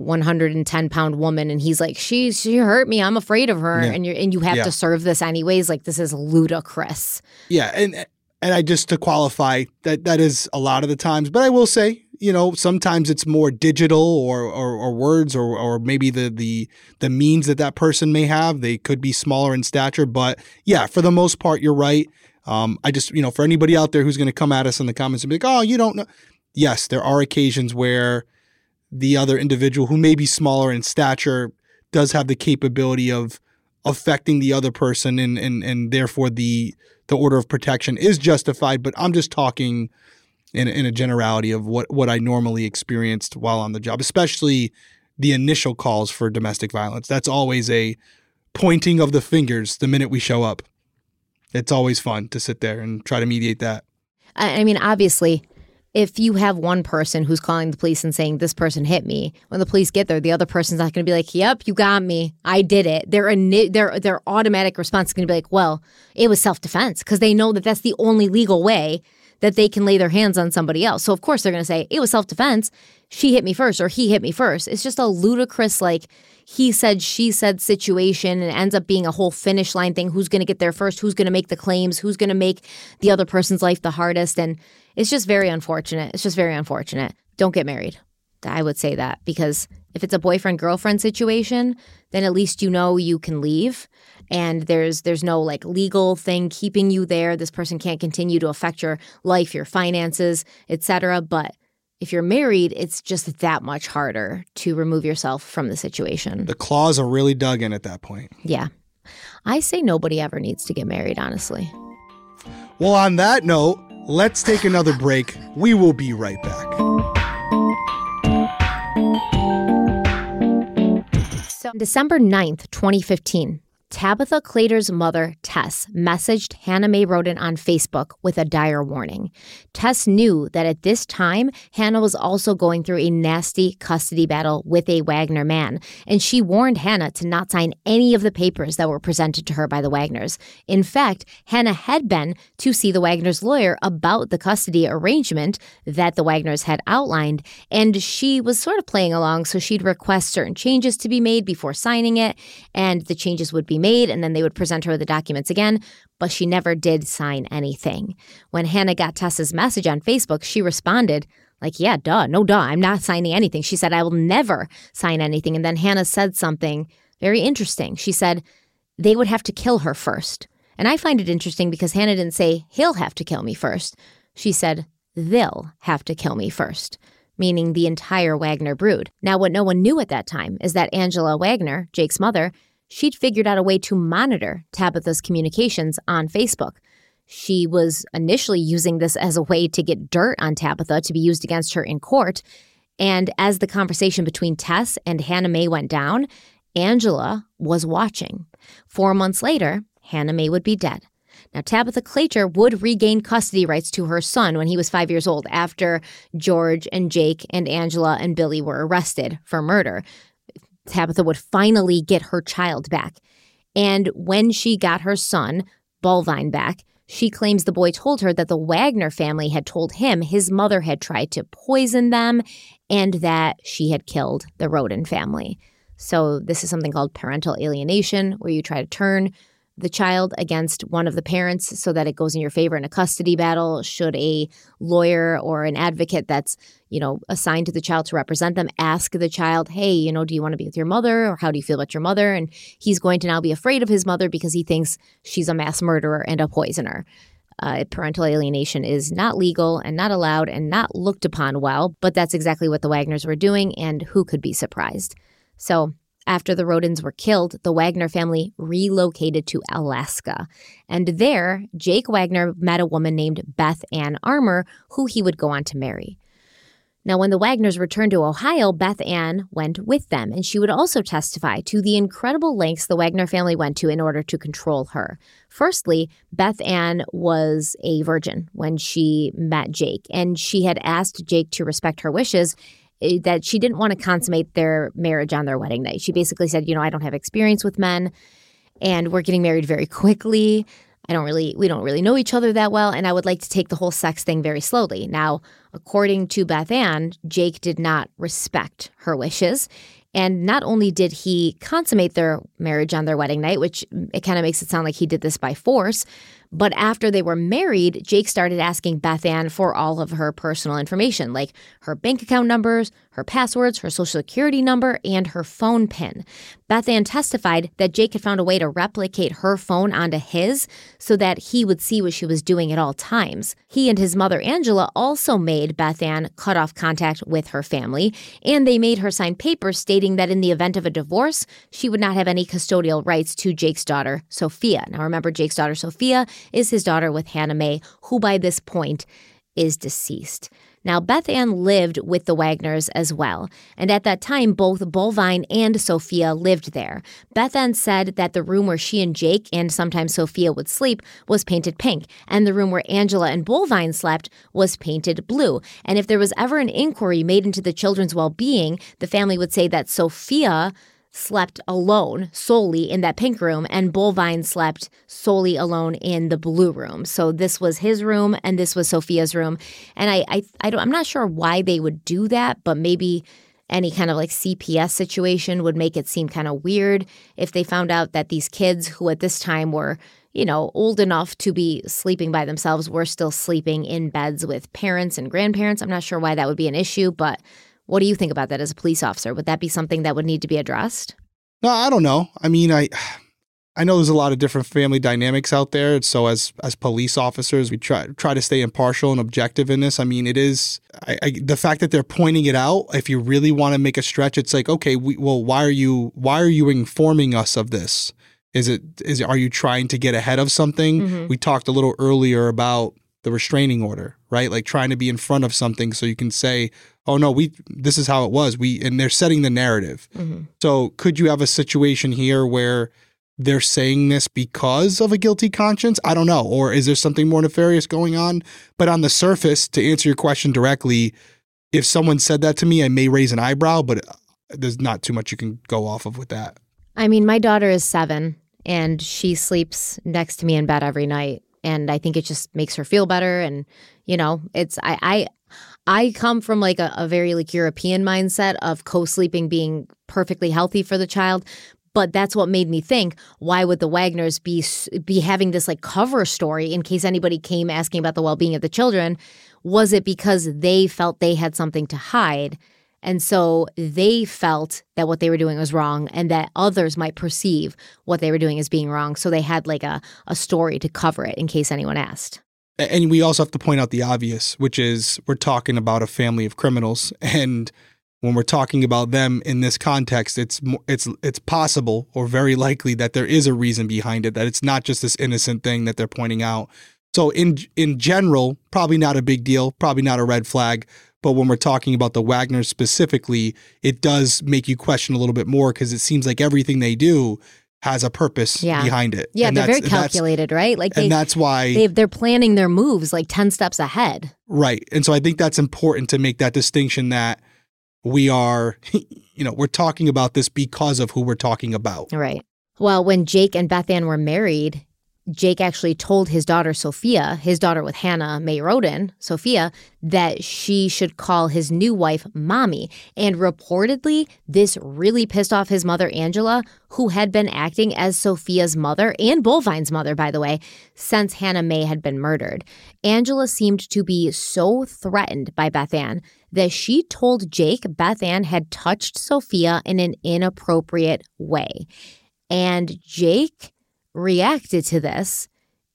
110-pound woman. And he's like, she hurt me. I'm afraid of her. Yeah. And you have to serve this anyways. Like, this is ludicrous. Yeah. And I just to qualify, that is a lot of the times. But I will say, sometimes it's more digital or words or maybe the means that person may have. They could be smaller in stature. But yeah, for the most part, you're right. I just, for anybody out there who's going to come at us in the comments and be like, oh, you don't know. Yes, there are occasions where the other individual who may be smaller in stature does have the capability of affecting the other person and therefore the order of protection is justified. But I'm just talking in a generality of what I normally experienced while on the job, especially the initial calls for domestic violence. That's always a pointing of the fingers the minute we show up. It's always fun to sit there and try to mediate that. I mean, obviously, if you have one person who's calling the police and saying, this person hit me, when the police get there, the other person's not going to be like, yep, you got me. I did it. Their automatic response is going to be like, well, it was self-defense, because they know that that's the only legal way that they can lay their hands on somebody else. So, of course, they're going to say, it was self-defense. She hit me first or he hit me first. It's just a ludicrous, he said, she said situation, and it ends up being a whole finish line thing. Who's going to get there first? Who's going to make the claims? Who's going to make the other person's life the hardest? And it's just very unfortunate. It's just very unfortunate. Don't get married. I would say that, because if it's a boyfriend-girlfriend situation, then at least you can leave. And there's no legal thing keeping you there. This person can't continue to affect your life, your finances, etc. But if you're married, it's just that much harder to remove yourself from the situation. The claws are really dug in at that point. Yeah. I say nobody ever needs to get married, honestly. Well, on that note, let's take another break. We will be right back. So, December 9th, 2015, Tabitha Claytor's mother, Tess, messaged Hannah Mae Roden on Facebook with a dire warning. Tess knew that at this time, Hannah was also going through a nasty custody battle with a Wagner man, and she warned Hannah to not sign any of the papers that were presented to her by the Wagners. In fact, Hannah had been to see the Wagners' lawyer about the custody arrangement that the Wagners had outlined, and she was sort of playing along, so she'd request certain changes to be made before signing it, and the changes would be made, and then they would present her with the documents again, but she never did sign anything. When Hannah got Tess's message on Facebook, she responded yeah, I'm not signing anything. She said, I will never sign anything. And then Hannah said something very interesting. She said, they would have to kill her first. And I find it interesting because Hannah didn't say, he'll have to kill me first. She said, they'll have to kill me first, meaning the entire Wagner brood. Now, what no one knew at that time is that Angela Wagner, Jake's mother, she'd figured out a way to monitor Tabitha's communications on Facebook. She was initially using this as a way to get dirt on Tabitha to be used against her in court. And as the conversation between Tess and Hannah Mae went down, Angela was watching. 4 months later, Hannah Mae would be dead. Now, Tabitha Claytor would regain custody rights to her son when he was 5 years old after George and Jake and Angela and Billy were arrested for murder. Tabitha would finally get her child back. And when she got her son, Bulvine, back, she claims the boy told her that the Wagner family had told him his mother had tried to poison them and that she had killed the Roden family. So this is something called parental alienation, where you try to turn the child against one of the parents so that it goes in your favor in a custody battle. Should a lawyer or an advocate that's, assigned to the child to represent them ask the child, hey, do you want to be with your mother, or how do you feel about your mother? And he's going to now be afraid of his mother because he thinks she's a mass murderer and a poisoner. Parental alienation is not legal and not allowed and not looked upon well, but that's exactly what the Wagners were doing, and who could be surprised? So after the Rodins were killed, the Wagner family relocated to Alaska. And there, Jake Wagner met a woman named Beth Ann Armour, who he would go on to marry. Now, when the Wagners returned to Ohio, Beth Ann went with them, and she would also testify to the incredible lengths the Wagner family went to in order to control her. Firstly, Beth Ann was a virgin when she met Jake, and she had asked Jake to respect her wishes, that she didn't want to consummate their marriage on their wedding night. She basically said, I don't have experience with men, and we're getting married very quickly. We don't really know each other that well, and I would like to take the whole sex thing very slowly. Now, according to Beth Ann, Jake did not respect her wishes. And not only did he consummate their marriage on their wedding night, which it kind of makes it sound like he did this by force, but after they were married, Jake started asking Beth Ann for all of her personal information, like her bank account numbers, her passwords, her social security number, and her phone PIN. Beth Ann testified that Jake had found a way to replicate her phone onto his so that he would see what she was doing at all times. He and his mother, Angela, also made Beth Ann cut off contact with her family, and they made her sign papers stating that in the event of a divorce, she would not have any custodial rights to Jake's daughter, Sophia. Now remember, Jake's daughter, Sophia, is his daughter with Hannah Mae, who by this point is deceased. Now, Beth Ann lived with the Wagners as well, and at that time, both Bolvine and Sophia lived there. Beth Ann said that the room where she and Jake and sometimes Sophia would sleep was painted pink, and the room where Angela and Bolvine slept was painted blue. And if there was ever an inquiry made into the children's well-being, the family would say that Sophia slept alone solely in that pink room, and Bolvine slept solely alone in the blue room. So this was his room and this was Sophia's room. And I'm not sure why they would do that, but maybe any kind of like CPS situation would make it seem kind of weird if they found out that these kids who at this time were, old enough to be sleeping by themselves were still sleeping in beds with parents and grandparents. I'm not sure why that would be an issue, but what do you think about that as a police officer? Would that be something that would need to be addressed? No, I don't know. I mean, I know there's a lot of different family dynamics out there. So as police officers, we try to stay impartial and objective in this. I mean, it is the fact that they're pointing it out. If you really want to make a stretch, it's like, okay, why are you informing us of this? Are you trying to get ahead of something? Mm-hmm. We talked a little earlier about the restraining order, right? Like trying to be in front of something so you can say, oh no, this is how it was. And they're setting the narrative. Mm-hmm. So could you have a situation here where they're saying this because of a guilty conscience? I don't know. Or is there something more nefarious going on? But on the surface, to answer your question directly, if someone said that to me, I may raise an eyebrow, but there's not too much you can go off of with that. I mean, my daughter is 7 and she sleeps next to me in bed every night. And I think it just makes her feel better. And, I come from like a very like European mindset of co-sleeping being perfectly healthy for the child. But that's what made me think, why would the Wagners be having this like cover story in case anybody came asking about the well-being of the children? Was it because they felt they had something to hide? And so they felt that what they were doing was wrong and that others might perceive what they were doing as being wrong. So they had like a story to cover it in case anyone asked. And we also have to point out the obvious, which is we're talking about a family of criminals. And when we're talking about them in this context, it's possible or very likely that there is a reason behind it, that it's not just this innocent thing that they're pointing out. So in general, probably not a big deal, probably not a red flag. But when we're talking about the Wagners specifically, it does make you question a little bit more because it seems like everything they do has a purpose behind it. Yeah, and they're very calculated, right? Like that's why they're planning their moves like 10 steps ahead. Right. And so I think that's important to make that distinction that we are, we're talking about this because of who we're talking about. Right. Well, when Jake and Beth Ann were married, Jake actually told his daughter, Sophia, his daughter with Hannah Mae Rodin, Sophia, that she should call his new wife Mommy. And reportedly, this really pissed off his mother, Angela, who had been acting as Sophia's mother and Bolvine's mother, by the way, since Hannah Mae had been murdered. Angela seemed to be so threatened by Beth Ann that she told Jake Beth Ann had touched Sophia in an inappropriate way. And Jake reacted to this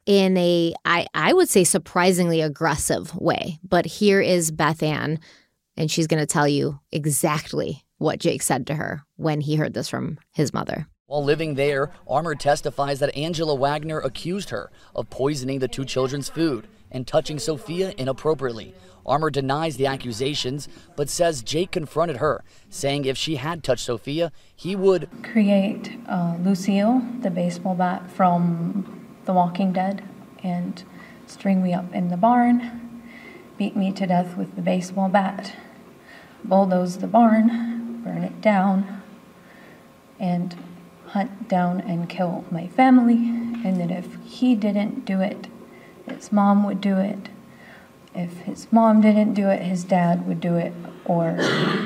in a, I would say, surprisingly aggressive way. But here is Beth Ann, and she's going to tell you exactly what Jake said to her when he heard this from his mother. While living there, Armour testifies that Angela Wagner accused her of poisoning the two children's food and touching Sophia inappropriately. Armour denies the accusations, but says Jake confronted her, saying if she had touched Sophia, he would create Lucille, the baseball bat from The Walking Dead, and string me up in the barn, beat me to death with the baseball bat, bulldoze the barn, burn it down, and hunt down and kill my family, and that if he didn't do it, his mom would do it. If his mom didn't do it, his dad would do it, or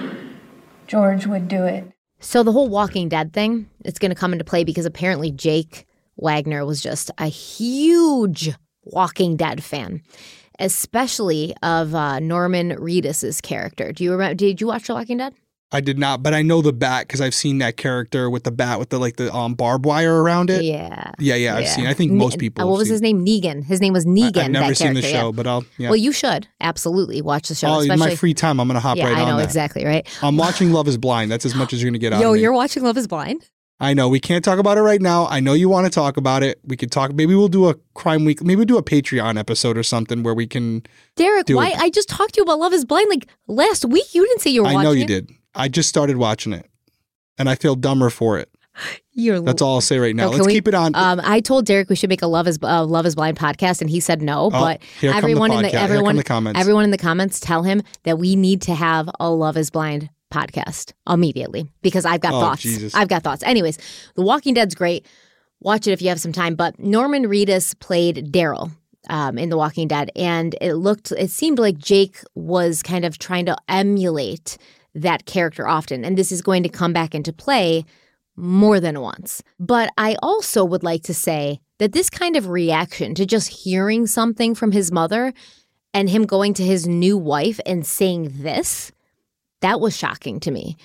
George would do it. So the whole Walking Dead thing, it's going to come into play because apparently Jake Wagner was just a huge Walking Dead fan, especially of Norman Reedus' character. Do you remember? Did you watch The Walking Dead? I did not, but I know the bat because I've seen that character with the bat with the barbed wire around it. Yeah. Yeah, I've seen. I think most people. What was his name? Negan. His name was Negan. I've never seen the show, yeah. but I'll. Yeah. Well, you should absolutely watch the show. Oh, in especially my free time, I'm gonna hop right on that. I know exactly right. I'm watching Love Is Blind. That's as much as you're gonna get out of me. You're watching Love Is Blind? I know we can't talk about it right now. I know you want to talk about it. We could talk. Maybe we'll do a crime week. Maybe we'll do a Patreon episode or something where we can. Derek, why? I just talked to you about Love Is Blind like last week. You didn't say you were watching it. I know you did. I just started watching it, and I feel dumber for it. That's all I'll say right now. Let's keep it on. I told Derek we should make a Love Is Blind podcast, and he said no. But everyone in the comments tell him that we need to have a Love Is Blind podcast immediately because I've got thoughts. Jesus. I've got thoughts. Anyways, The Walking Dead's great. Watch it if you have some time. But Norman Reedus played Daryl in The Walking Dead, and it seemed like Jake was kind of trying to emulate that character often, and this is going to come back into play more than once. But I also would like to say that this kind of reaction to just hearing something from his mother and him going to his new wife and saying this, that was shocking to me.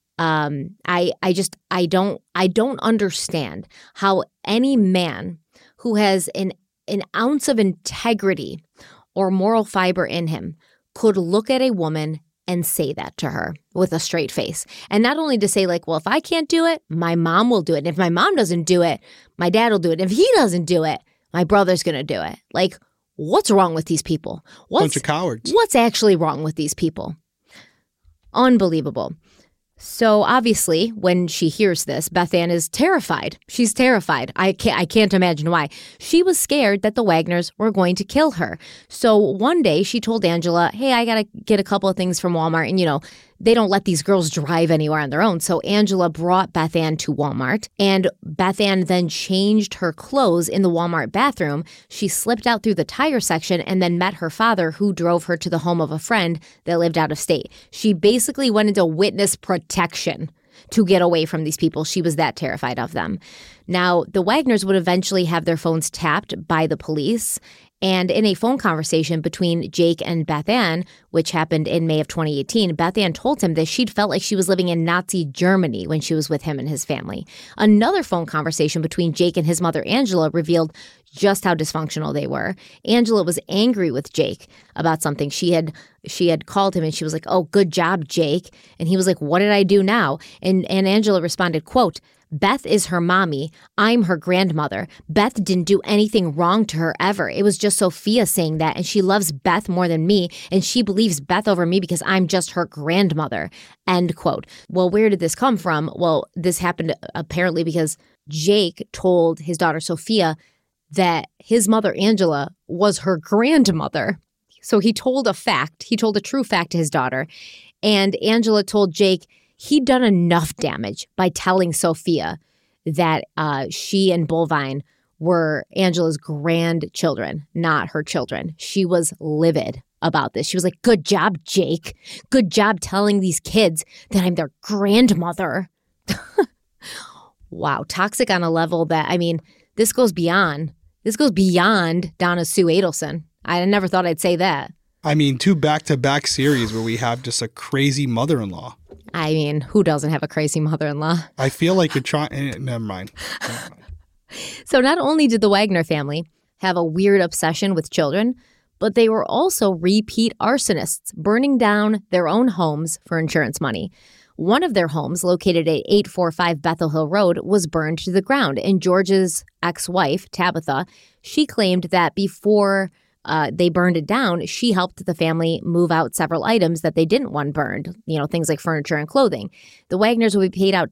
I don't understand how any man who has an ounce of integrity or moral fiber in him could look at a woman and say that to her with a straight face. And not only to say like, well, if I can't do it, my mom will do it. And if my mom doesn't do it, my dad will do it. And if he doesn't do it, my brother's going to do it. Like, what's wrong with these people? Bunch of cowards. What's actually wrong with these people? Unbelievable. So obviously, when she hears this, Beth Ann is terrified. She's terrified. I can't imagine why. She was scared that the Wagners were going to kill her. So one day she told Angela, hey, I got to get a couple of things from Walmart. And, they don't let these girls drive anywhere on their own. So Angela brought Beth Ann to Walmart, and Beth Ann then changed her clothes in the Walmart bathroom. She slipped out through the tire section and then met her father, who drove her to the home of a friend that lived out of state. She basically went into witness protection to get away from these people. She was that terrified of them. Now, the Wagners would eventually have their phones tapped by the police. And in a phone conversation between Jake and Beth Ann, which happened in May of 2018, Beth Ann told him that she'd felt like she was living in Nazi Germany when she was with him and his family. Another phone conversation between Jake and his mother, Angela, revealed just how dysfunctional they were. Angela was angry with Jake about something. She had called him and she was like, oh, good job, Jake. And he was like, what did I do now? And Angela responded, quote, Beth is her mommy. I'm her grandmother. Beth didn't do anything wrong to her ever. It was just Sophia saying that, and she loves Beth more than me, and she believes Beth over me because I'm just her grandmother. End quote. Well, where did this come from? Well, this happened apparently because Jake told his daughter Sophia that his mother, Angela, was her grandmother. So he told a true fact to his daughter, and Angela told Jake he'd done enough damage by telling Sophia that she and Bullvine were Angela's grandchildren, not her children. She was livid about this. She was like, good job, Jake. Good job telling these kids that I'm their grandmother. Wow. Toxic on a level that, this goes beyond Donna Sue Adelson. I never thought I'd say that. 2 back-to-back series where we have just a crazy mother-in-law. Who doesn't have a crazy mother-in-law? I feel like you're trying. Never mind. So not only did the Wagner family have a weird obsession with children, but they were also repeat arsonists, burning down their own homes for insurance money. One of their homes, located at 845 Bethel Hill Road, was burned to the ground. And George's ex-wife, Tabitha, she claimed that before they burned it down, she helped the family move out several items that they didn't want burned, things like furniture and clothing. The Wagners would be paid out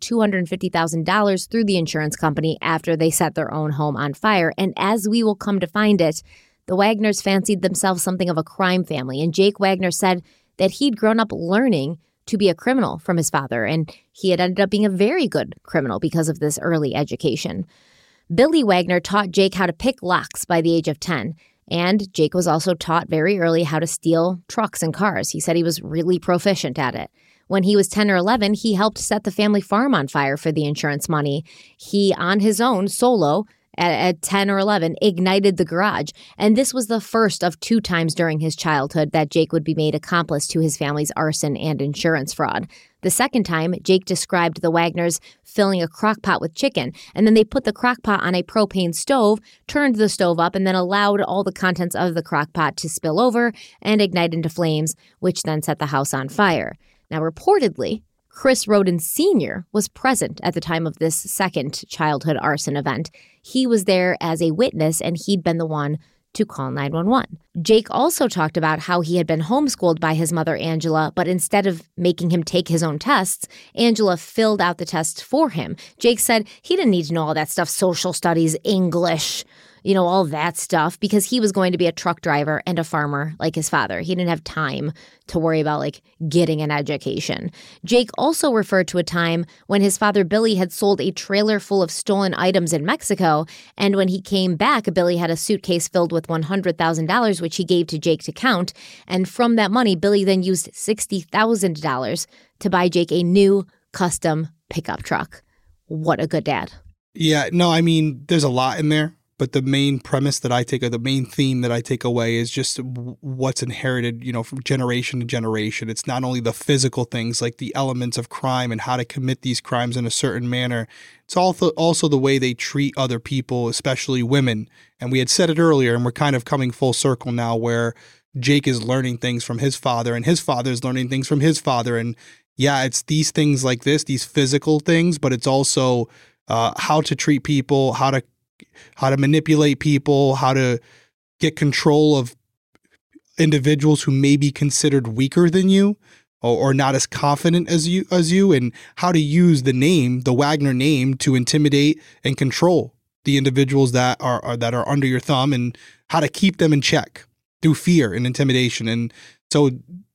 $250,000 through the insurance company after they set their own home on fire. And as we will come to find it, the Wagners fancied themselves something of a crime family. And Jake Wagner said that he'd grown up learning to be a criminal from his father, and he had ended up being a very good criminal because of this early education. Billy Wagner taught Jake how to pick locks by the age of 10, and Jake was also taught very early how to steal trucks and cars. He said he was really proficient at it. When he was 10 or 11, he helped set the family farm on fire for the insurance money. He, on his own, solo, at 10 or 11, ignited the garage. And this was the first of 2 times during his childhood that Jake would be made accomplice to his family's arson and insurance fraud. The second time, Jake described the Wagners filling a crock pot with chicken, and then they put the crock pot on a propane stove, turned the stove up, and then allowed all the contents of the crock pot to spill over and ignite into flames, which then set the house on fire. Now, reportedly, Chris Roden Sr. was present at the time of this second childhood arson event. He was there as a witness, and he'd been the one to call 911. Jake also talked about how he had been homeschooled by his mother, Angela, but instead of making him take his own tests, Angela filled out the tests for him. Jake said he didn't need to know all that stuff, social studies, English, all that stuff, because he was going to be a truck driver and a farmer like his father. He didn't have time to worry about getting an education. Jake also referred to a time when his father Billy had sold a trailer full of stolen items in Mexico, and when he came back, Billy had a suitcase filled with $100,000, which he gave to Jake to count, and from that money, Billy then used $60,000 to buy Jake a new custom pickup truck. What a good dad. Yeah, no, I mean, there's a lot in there. But the main premise that I take, or the main theme that I take away, is just what's inherited, from generation to generation. It's not only the physical things like the elements of crime and how to commit these crimes in a certain manner. It's also the way they treat other people, especially women. And we had said it earlier, and we're kind of coming full circle now, where Jake is learning things from his father, and his father is learning things from his father. And yeah, it's these things like this, these physical things, but it's also how to treat people, how to manipulate people, how to get control of individuals who may be considered weaker than you or not as confident as you, and how to use the Wagner name, to intimidate and control the individuals that are under your thumb, and how to keep them in check through fear and intimidation. And so,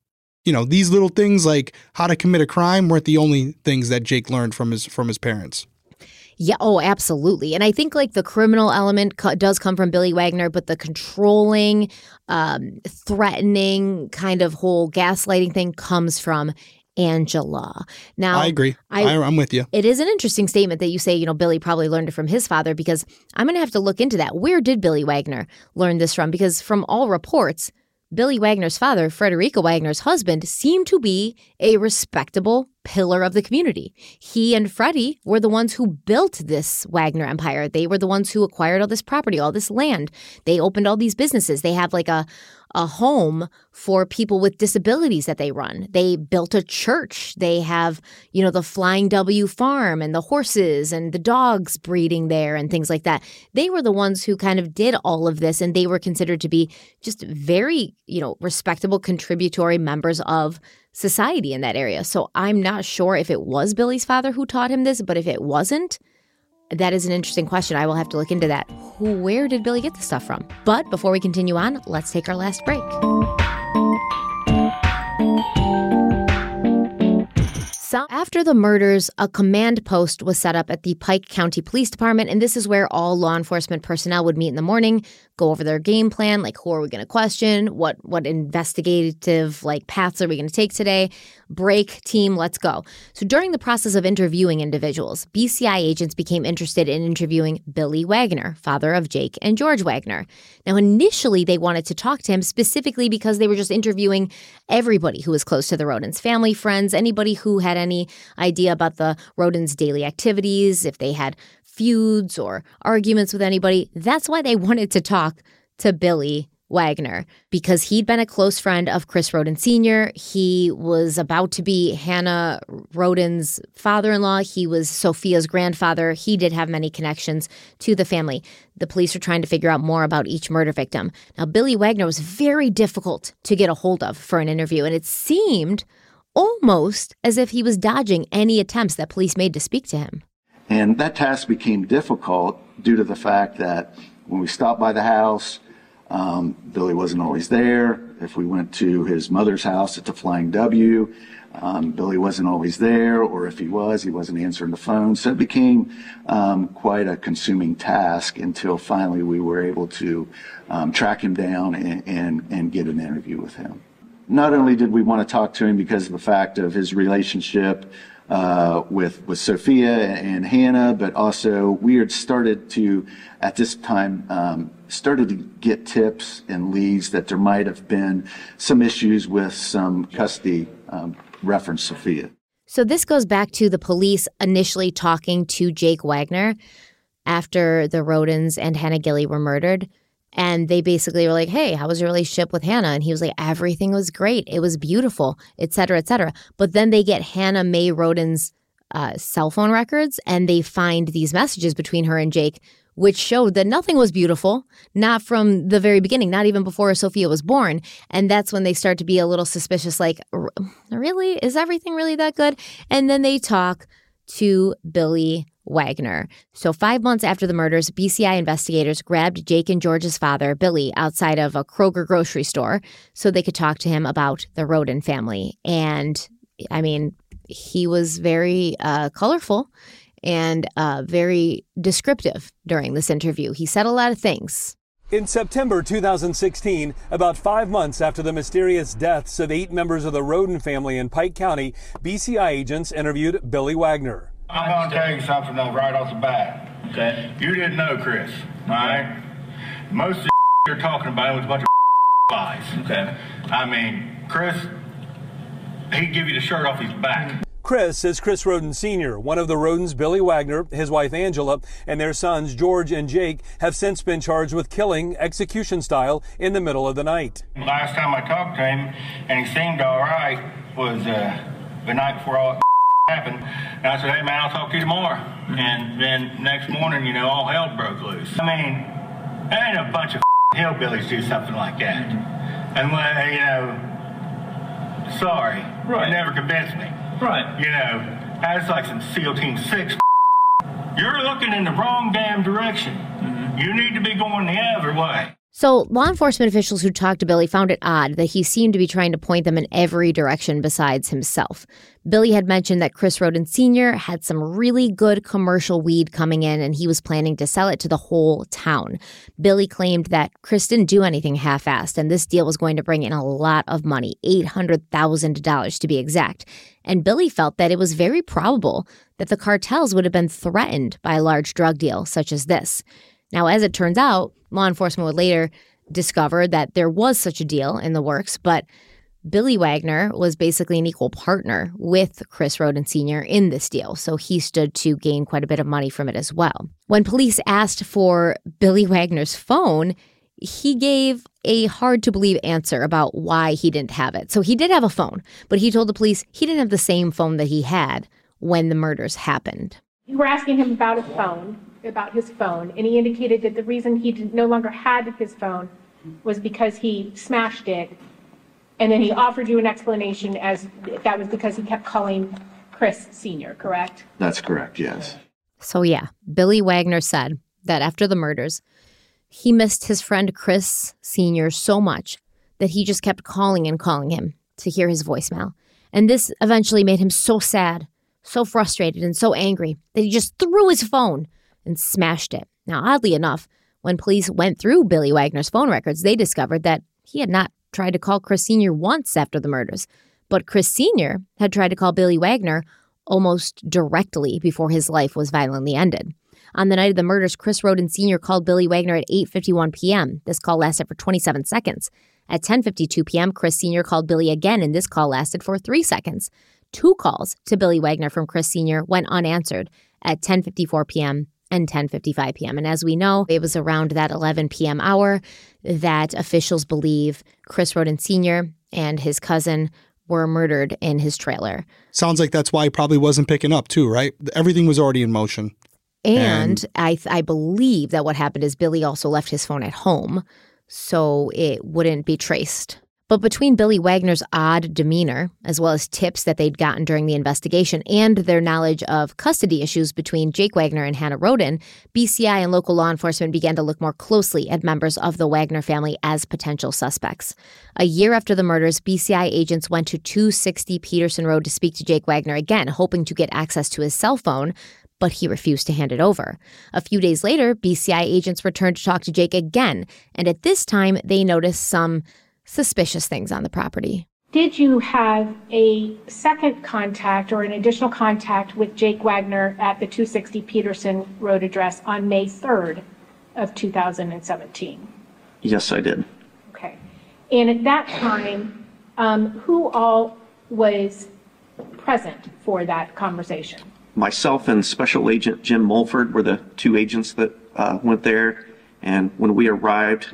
these little things like how to commit a crime weren't the only things that Jake learned from his parents. Yeah, oh, absolutely. And I think the criminal element does come from Billy Wagner, but the controlling, threatening kind of whole gaslighting thing comes from Angela. Now, I agree. I'm with you. It is an interesting statement that you say, Billy probably learned it from his father, because I'm going to have to look into that. Where did Billy Wagner learn this from? Because from all reports, Billy Wagner's father, Frederica Wagner's husband, seemed to be a respectable pillar of the community. He and Freddie were the ones who built this Wagner empire. They were the ones who acquired all this property, all this land. They opened all these businesses. They have a home for people with disabilities that they run. They built a church. They have, the Flying W farm and the horses and the dogs breeding there and things like that. They were the ones who kind of did all of this, and they were considered to be just very, respectable contributory members of society in that area. So I'm not sure if it was Billy's father who taught him this, but if it wasn't, that is an interesting question. I will have to look into that. Where did Billy get this stuff from? But before we continue on, let's take our last break. So after the murders, a command post was set up at the Pike County Police Department, and this is where all law enforcement personnel would meet in the morning, go over their game plan, who are we going to question, what investigative paths are we going to take today, break, team, let's go. So during the process of interviewing individuals, BCI agents became interested in interviewing Billy Wagner, father of Jake and George Wagner. Now, initially, they wanted to talk to him specifically because they were just interviewing everybody who was close to the Rodens, family, friends, anybody who had any idea about the Rodens' daily activities, if they had feuds or arguments with anybody. That's why they wanted to talk to Billy Wagner, because he'd been a close friend of Chris Rhoden Sr. He was about to be Hannah Rhoden's father-in-law. He was Sophia's grandfather. He did have many connections to the family. The police are trying to figure out more about each murder victim. Now, Billy Wagner was very difficult to get a hold of for an interview, and it seemed almost as if he was dodging any attempts that police made to speak to him. And that task became difficult due to the fact that when we stopped by the house, Billy wasn't always there. If we went to his mother's house at the Flying W, Billy wasn't always there, or if he wasn't answering the phone. So it became quite a consuming task until finally we were able to track him down and get an interview with him. Not only did we want to talk to him because of the fact of his relationship with Sophia and Hannah, but also we had started to, at this time, started to get tips and leads that there might have been some issues with some custody reference Sophia. So this goes back to the police initially talking to Jake Wagner after the Rhodens and Hannah Gilley were murdered. And they basically were like, hey, how was your relationship with Hannah? And he was like, everything was great. It was beautiful, et cetera, et cetera. But then they get Hannah Mae Rhoden's cell phone records, and they find these messages between her and Jake, which showed that nothing was beautiful, not from the very beginning, not even before Sophia was born. And that's when they start to be a little suspicious, like, really? Is everything really that good? And then they talk to Billy Wagner. So 5 months after the murders, BCI investigators grabbed Jake and George's father, Billy, outside of a Kroger grocery store so they could talk to him about the Rhoden family. And, I mean, he was very colorful and very descriptive during this interview. He said a lot of things. In September 2016, about 5 months after the mysterious deaths of 8 members of the Rhoden family in Pike County, BCI agents interviewed Billy Wagner. I'm going to tell you something right off the bat. Okay. You didn't know Chris, all right? Most of the you're talking about was a bunch of lies. Okay. I mean, Chris, he'd give you the shirt off his back. Chris is Chris Rhoden Sr. One of the Rhodens, Billy Wagner, his wife Angela, and their sons George and Jake have since been charged with killing, execution style, in the middle of the night. Last time I talked to him, and he seemed all right, was the night before all happened. And I said, hey man, I'll talk to you tomorrow. And then next morning, you know, all hell broke loose. I mean, there ain't a bunch of hillbillies do something like that. And when, you know, sorry, right. You never convinced me. Right. You know, that's like some SEAL Team 6. You're looking in the wrong damn direction. Mm-hmm. You need to be going the other way. So law enforcement officials who talked to Billy found it odd that he seemed to be trying to point them in every direction besides himself. Billy had mentioned that Chris Rhoden Sr. had some really good commercial weed coming in, and he was planning to sell it to the whole town. Billy claimed that Chris didn't do anything half-assed, and this deal was going to bring in a lot of money, $800,000 to be exact. And Billy felt that it was very probable that the cartels would have been threatened by a large drug deal such as this. Now, as it turns out, law enforcement would later discover that there was such a deal in the works, but Billy Wagner was basically an equal partner with Chris Rhoden Sr. in this deal, so he stood to gain quite a bit of money from it as well. When police asked for Billy Wagner's phone, he gave a hard-to-believe answer about why he didn't have it. So he did have a phone, but he told the police he didn't have the same phone that he had when the murders happened. You were asking him about his phone, and he indicated that the reason he no longer had his phone was because he smashed it, and then he offered you an explanation as that was because he kept calling Chris Sr., correct? That's correct, yes. So yeah, Billy Wagner said that after the murders, he missed his friend Chris Sr. so much that he just kept calling him to hear his voicemail. And this eventually made him so sad, so frustrated, and so angry that he just threw his phone and smashed it. Now, oddly enough, when police went through Billy Wagner's phone records, they discovered that he had not tried to call Chris Sr. once after the murders, but Chris Sr. had tried to call Billy Wagner almost directly before his life was violently ended. On the night of the murders, Chris Rhoden Sr. called Billy Wagner at 8:51 p.m. This call lasted for 27 seconds. At 10:52 p.m., Chris Sr. called Billy again, and this call lasted for 3 seconds. 2 calls to Billy Wagner from Chris Sr. went unanswered at 10:54 p.m. and 10:55 p.m. And as we know, it was around that 11 p.m. hour that officials believe Chris Rhoden Sr. and his cousin were murdered in his trailer. Sounds like that's why he probably wasn't picking up too, right? Everything was already in motion. And I believe that what happened is Billy also left his phone at home, so it wouldn't be traced. But between Billy Wagner's odd demeanor, as well as tips that they'd gotten during the investigation, and their knowledge of custody issues between Jake Wagner and Hannah Rhoden, BCI and local law enforcement began to look more closely at members of the Wagner family as potential suspects. A year after the murders, BCI agents went to 260 Peterson Road to speak to Jake Wagner again, hoping to get access to his cell phone, but he refused to hand it over. A few days later, BCI agents returned to talk to Jake again, and at this time, they noticed some suspicious things on the property. Did you have a second contact or an additional contact with Jake Wagner at the 260 Peterson Road address on May 3rd of 2017? Yes, I did. Okay. And at that time, who all was present for that conversation? Myself and Special Agent Jim Mulford were the two agents that went there. And when we arrived,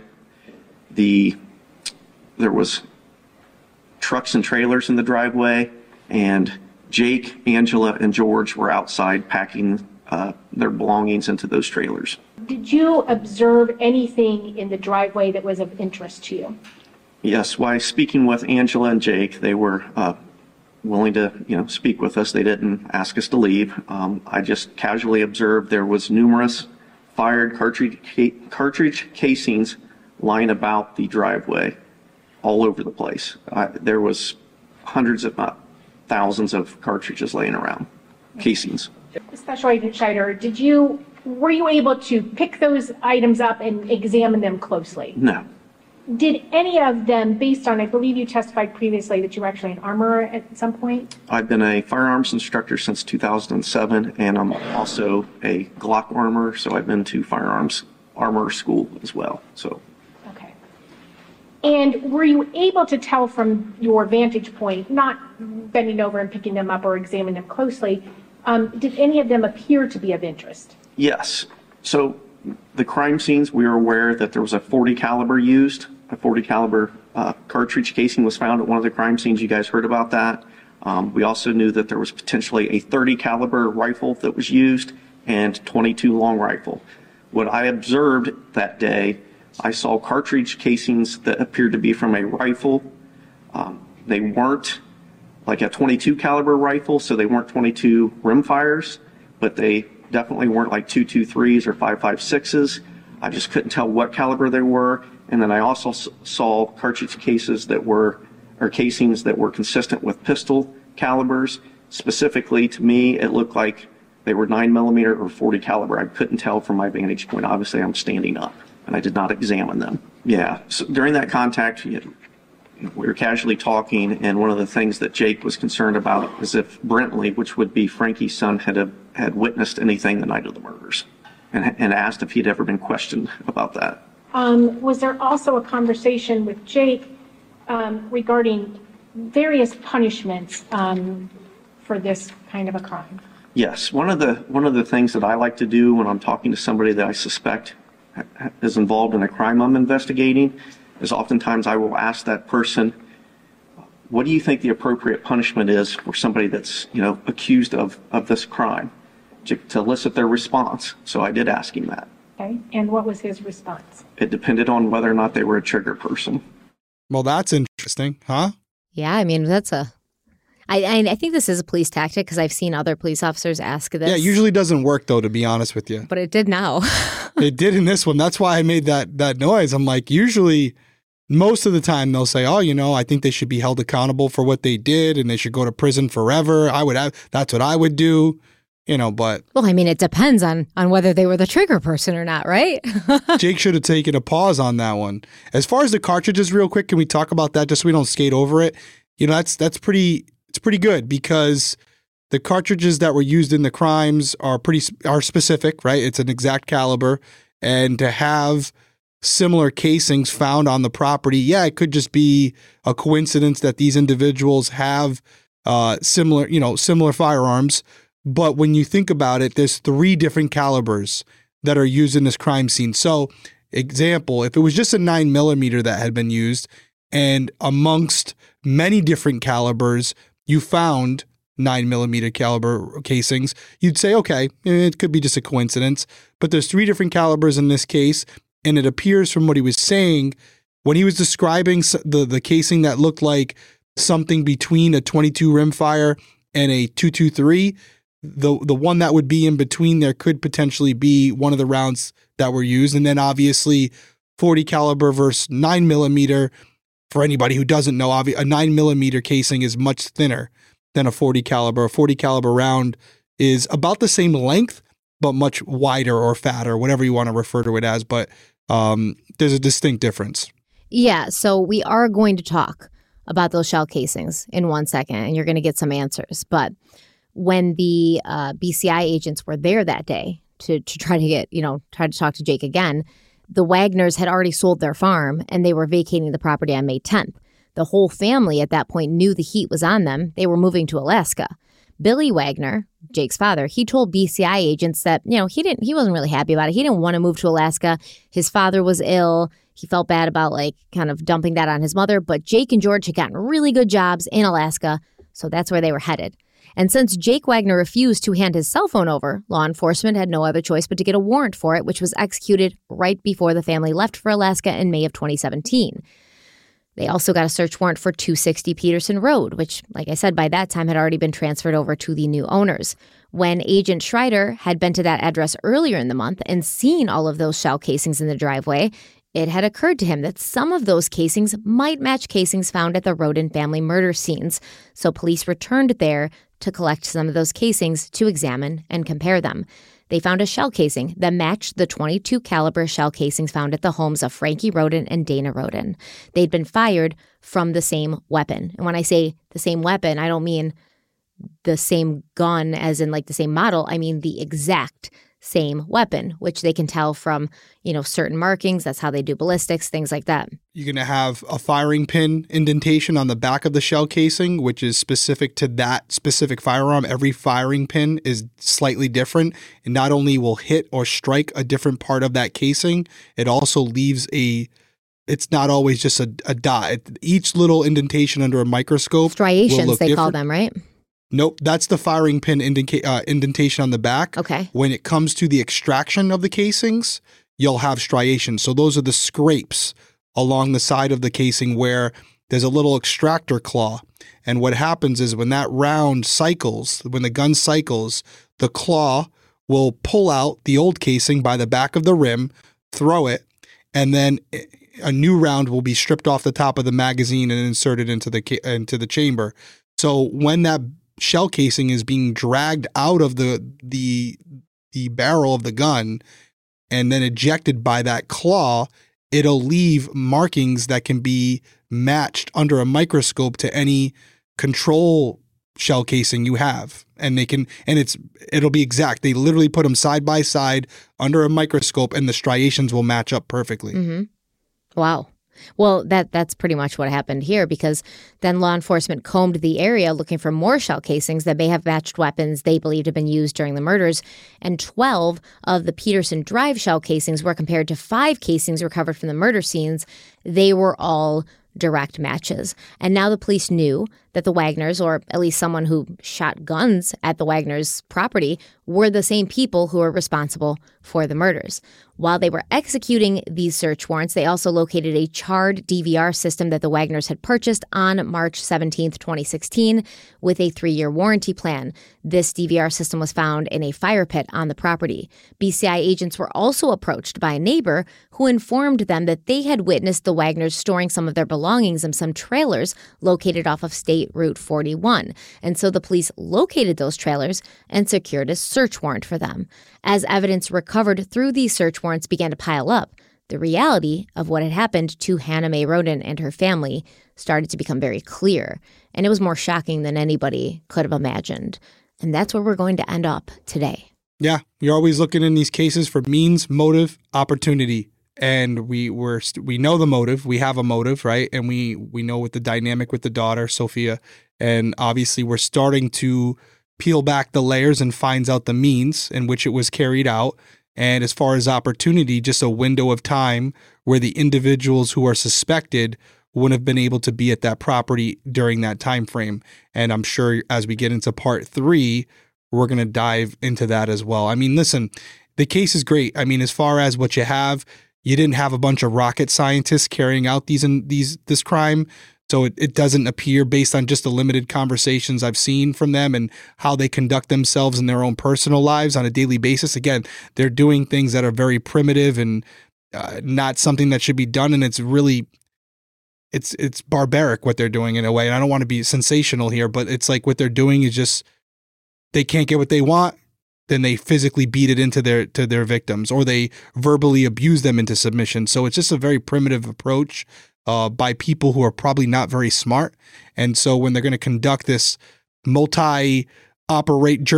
there was trucks and trailers in the driveway, and Jake, Angela, and George were outside packing their belongings into those trailers. Did you observe anything in the driveway that was of interest to you? Yes, while speaking with Angela and Jake, they were willing to, speak with us. They didn't ask us to leave. I just casually observed there was numerous fired cartridge casings lying about the driveway all over the place. There was hundreds, if not thousands, of cartridges laying around, casings. Special Agent Scheider, were you able to pick those items up and examine them closely? No. Did any of them, based on, I believe you testified previously that you were actually an armorer at some point? I've been a firearms instructor since 2007, and I'm also a Glock armorer, so I've been to firearms armor school as well. So. Okay. And were you able to tell from your vantage point, not bending over and picking them up or examining them closely, did any of them appear to be of interest? Yes. So the crime scenes, we were aware that there was a .40 caliber used. A .40 caliber cartridge casing was found at one of the crime scenes. You guys heard about that. We also knew that there was potentially a .30 caliber rifle that was used and .22 long rifle. What I observed that day, I saw cartridge casings that appeared to be from a rifle. They weren't like a .22 caliber rifle, so they weren't .22 rimfires, but they definitely weren't like 223s or 5.56s. I just couldn't tell what caliber they were. And then I also saw cartridge casings that were consistent with pistol calibers. Specifically, to me, it looked like they were 9mm or .40 caliber. I couldn't tell from my vantage point. Obviously, I'm standing up, and I did not examine them. Yeah, so during that contact, we were casually talking, and one of the things that Jake was concerned about is if Brentley, which would be Frankie's son, had witnessed anything the night of the murders, and asked if he'd ever been questioned about that. Was there also a conversation with Jake regarding various punishments for this kind of a crime? Yes, one of the things that I like to do when I'm talking to somebody that I suspect is involved in a crime I'm investigating is oftentimes I will ask that person, what do you think the appropriate punishment is for somebody that's accused of this crime, to elicit their response. So I did ask him that. Okay, and what was his response? It depended on whether or not they were a trigger person. Well, that's interesting, huh? Yeah, I mean, I think this is a police tactic because I've seen other police officers ask this. Yeah, it usually doesn't work, though, to be honest with you. But it did now. It did in this one. That's why I made that noise. I'm like, usually, most of the time, they'll say, oh, I think they should be held accountable for what they did and they should go to prison forever. That's what I would do. But... Well, I mean, it depends on whether they were the trigger person or not, right? Jake should have taken a pause on that one. As far as the cartridges, real quick, can we talk about that just so we don't skate over it? It's pretty good because the cartridges that were used in the crimes are specific, right? It's an exact caliber. And to have similar casings found on the property, it could just be a coincidence that these individuals have similar firearms. But when you think about it, there's 3 different calibers that are used in this crime scene. So, example, if it was just a 9mm that had been used, and amongst many different calibers, you found 9mm caliber casings, you'd say, okay, it could be just a coincidence. But there's 3 different calibers in this case, and it appears from what he was saying, when he was describing the casing that looked like something between a .22 rimfire and a .223, the one that would be in between there could potentially be one of the rounds that were used. And then obviously 40 caliber versus 9mm. For anybody who doesn't know, a 9mm casing is much thinner than a 40 caliber. A 40 caliber round is about the same length, but much wider or fatter, whatever you want to refer to it as. But there's a distinct difference. Yeah, so we are going to talk about those shell casings in 1 second, and you're going to get some answers. But when the BCI agents were there that day to try to talk to Jake again, the Wagners had already sold their farm and they were vacating the property on May 10th. The whole family at that point knew the heat was on them. They were moving to Alaska. Billy Wagner, Jake's father, he told BCI agents that, he wasn't really happy about it. He didn't want to move to Alaska. His father was ill. He felt bad about kind of dumping that on his mother. But Jake and George had gotten really good jobs in Alaska, so that's where they were headed. And since Jake Wagner refused to hand his cell phone over, law enforcement had no other choice but to get a warrant for it, which was executed right before the family left for Alaska in May of 2017. They also got a search warrant for 260 Peterson Road, which, like I said, by that time had already been transferred over to the new owners. When Agent Schreider had been to that address earlier in the month and seen all of those shell casings in the driveway, it had occurred to him that some of those casings might match casings found at the Roden family murder scenes. So police returned there to collect some of those casings to examine and compare them. They found a shell casing that matched the .22 caliber shell casings found at the homes of Frankie Roden and Dana Roden. They'd been fired from the same weapon. And when I say the same weapon, I don't mean the same gun as in the same model. I mean the exact same weapon, which they can tell from, certain markings. That's how they do ballistics, things like that. You're going to have a firing pin indentation on the back of the shell casing, which is specific to that specific firearm. Every firing pin is slightly different, and not only will hit or strike a different part of that casing, it also leaves it's not always just a dot. Each little indentation under a microscope. Striations, they call them, right? Nope, that's the firing pin indentation on the back. Okay. When it comes to the extraction of the casings, you'll have striations. So those are the scrapes along the side of the casing where there's a little extractor claw. And what happens is when that round cycles, when the gun cycles, the claw will pull out the old casing by the back of the rim, throw it, and then a new round will be stripped off the top of the magazine and inserted into the chamber. So when that shell casing is being dragged out of the barrel of the gun and then ejected by that claw, it'll leave markings that can be matched under a microscope to any control shell casing you have. And it'll be exact. They literally put them side by side under a microscope and the striations will match up perfectly. Mm-hmm. Wow. Well, that's pretty much what happened here, because then law enforcement combed the area looking for more shell casings that may have matched weapons they believed had been used during the murders. And 12 of the Peterson Drive shell casings were compared to 5 casings recovered from the murder scenes. They were all direct matches. And now the police knew that the Wagners, or at least someone who shot guns at the Wagners' property, were the same people who were responsible for the murders. While they were executing these search warrants, they also located a charred DVR system that the Wagners had purchased on March 17th, 2016, with a 3-year warranty plan. This DVR system was found in a fire pit on the property. BCI agents were also approached by a neighbor who informed them that they had witnessed the Wagners storing some of their belongings in some trailers located off of State Route 41. And so the police located those trailers and secured a search warrant for them. As evidence recovered through these search warrants began to pile up, the reality of what had happened to Hannah Mae Roden and her family started to become very clear. And it was more shocking than anybody could have imagined. And that's where we're going to end up today. Yeah, you're always looking in these cases for means, motive, opportunity. And we know the motive. We have a motive, right? And we know with the dynamic with the daughter, Sophia. And obviously we're starting to peel back the layers and finds out the means in which it was carried out. And as far as opportunity, just a window of time where the individuals who are suspected wouldn't have been able to be at that property during that time frame. And I'm sure as we get into part 3, we're going to dive into that as well. I mean, listen, the case is great. I mean, as far as what you have, you didn't have a bunch of rocket scientists carrying out this crime. So it doesn't appear, based on just the limited conversations I've seen from them and how they conduct themselves in their own personal lives on a daily basis. Again, they're doing things that are very primitive and not something that should be done. And it's really, it's barbaric what they're doing in a way. And I don't want to be sensational here, but it's like what they're doing is just, they can't get what they want, then they physically beat it into their victims, or they verbally abuse them into submission. So it's just a very primitive approach by people who are probably not very smart. And so when they're going to conduct this multi-operate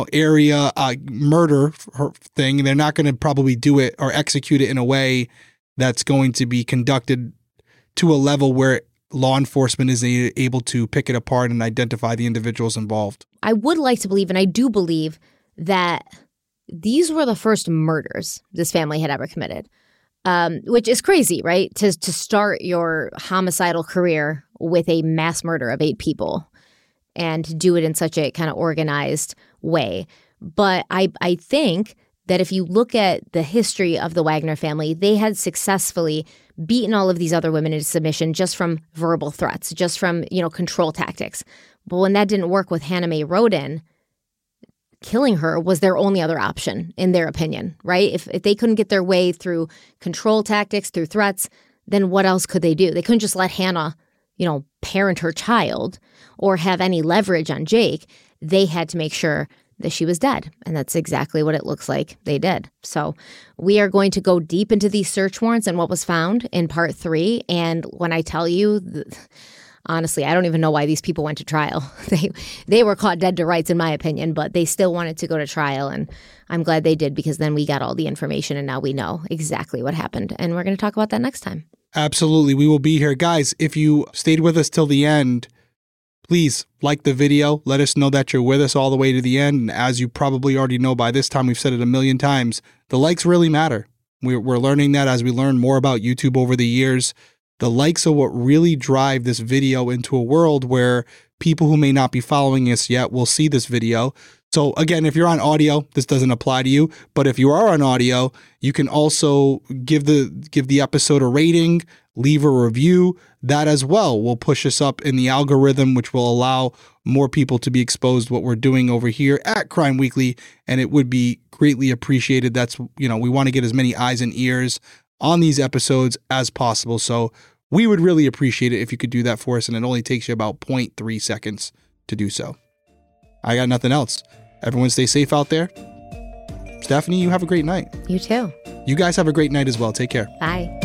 area murder thing, they're not going to probably do it or execute it in a way that's going to be conducted to a level where law enforcement is able to pick it apart and identify the individuals involved. I would like to believe, and I do believe, that these were the first murders this family had ever committed. Which is crazy, right? To start your homicidal career with a mass murder of 8 people and to do it in such a kind of organized way. But I think that if you look at the history of the Wagner family, they had successfully beaten all of these other women into submission just from verbal threats, just from, control tactics. But when that didn't work with Hannah Mae Roden, killing her was their only other option, in their opinion, right? If they couldn't get their way through control tactics, through threats, then what else could they do? They couldn't just let Hannah, parent her child or have any leverage on Jake. They had to make sure that she was dead. And that's exactly what it looks like they did. So we are going to go deep into these search warrants and what was found in part 3. And when I tell you, honestly, I don't even know why these people went to trial. They were caught dead to rights, in my opinion, but they still wanted to go to trial. And I'm glad they did, because then we got all the information and now we know exactly what happened. And we're going to talk about that next time. Absolutely. We will be here. Guys, if you stayed with us till the end, please like the video. Let us know that you're with us all the way to the end. And as you probably already know by this time, we've said it a million times, the likes really matter. We're learning that as we learn more about YouTube over the years. The likes are what really drive this video into a world where people who may not be following us yet will see this video. So again, if you're on audio, this doesn't apply to you. But if you are on audio, you can also give the episode a rating, leave a review. That as well will push us up in the algorithm, which will allow more people to be exposed to what we're doing over here at Crime Weekly. And it would be greatly appreciated. That's, we want to get as many eyes and ears on these episodes as possible. So we would really appreciate it if you could do that for us. And it only takes you about 0.3 seconds to do so. I got nothing else. Everyone stay safe out there. Stephanie, you have a great night. You too. You guys have a great night as well. Take care. Bye.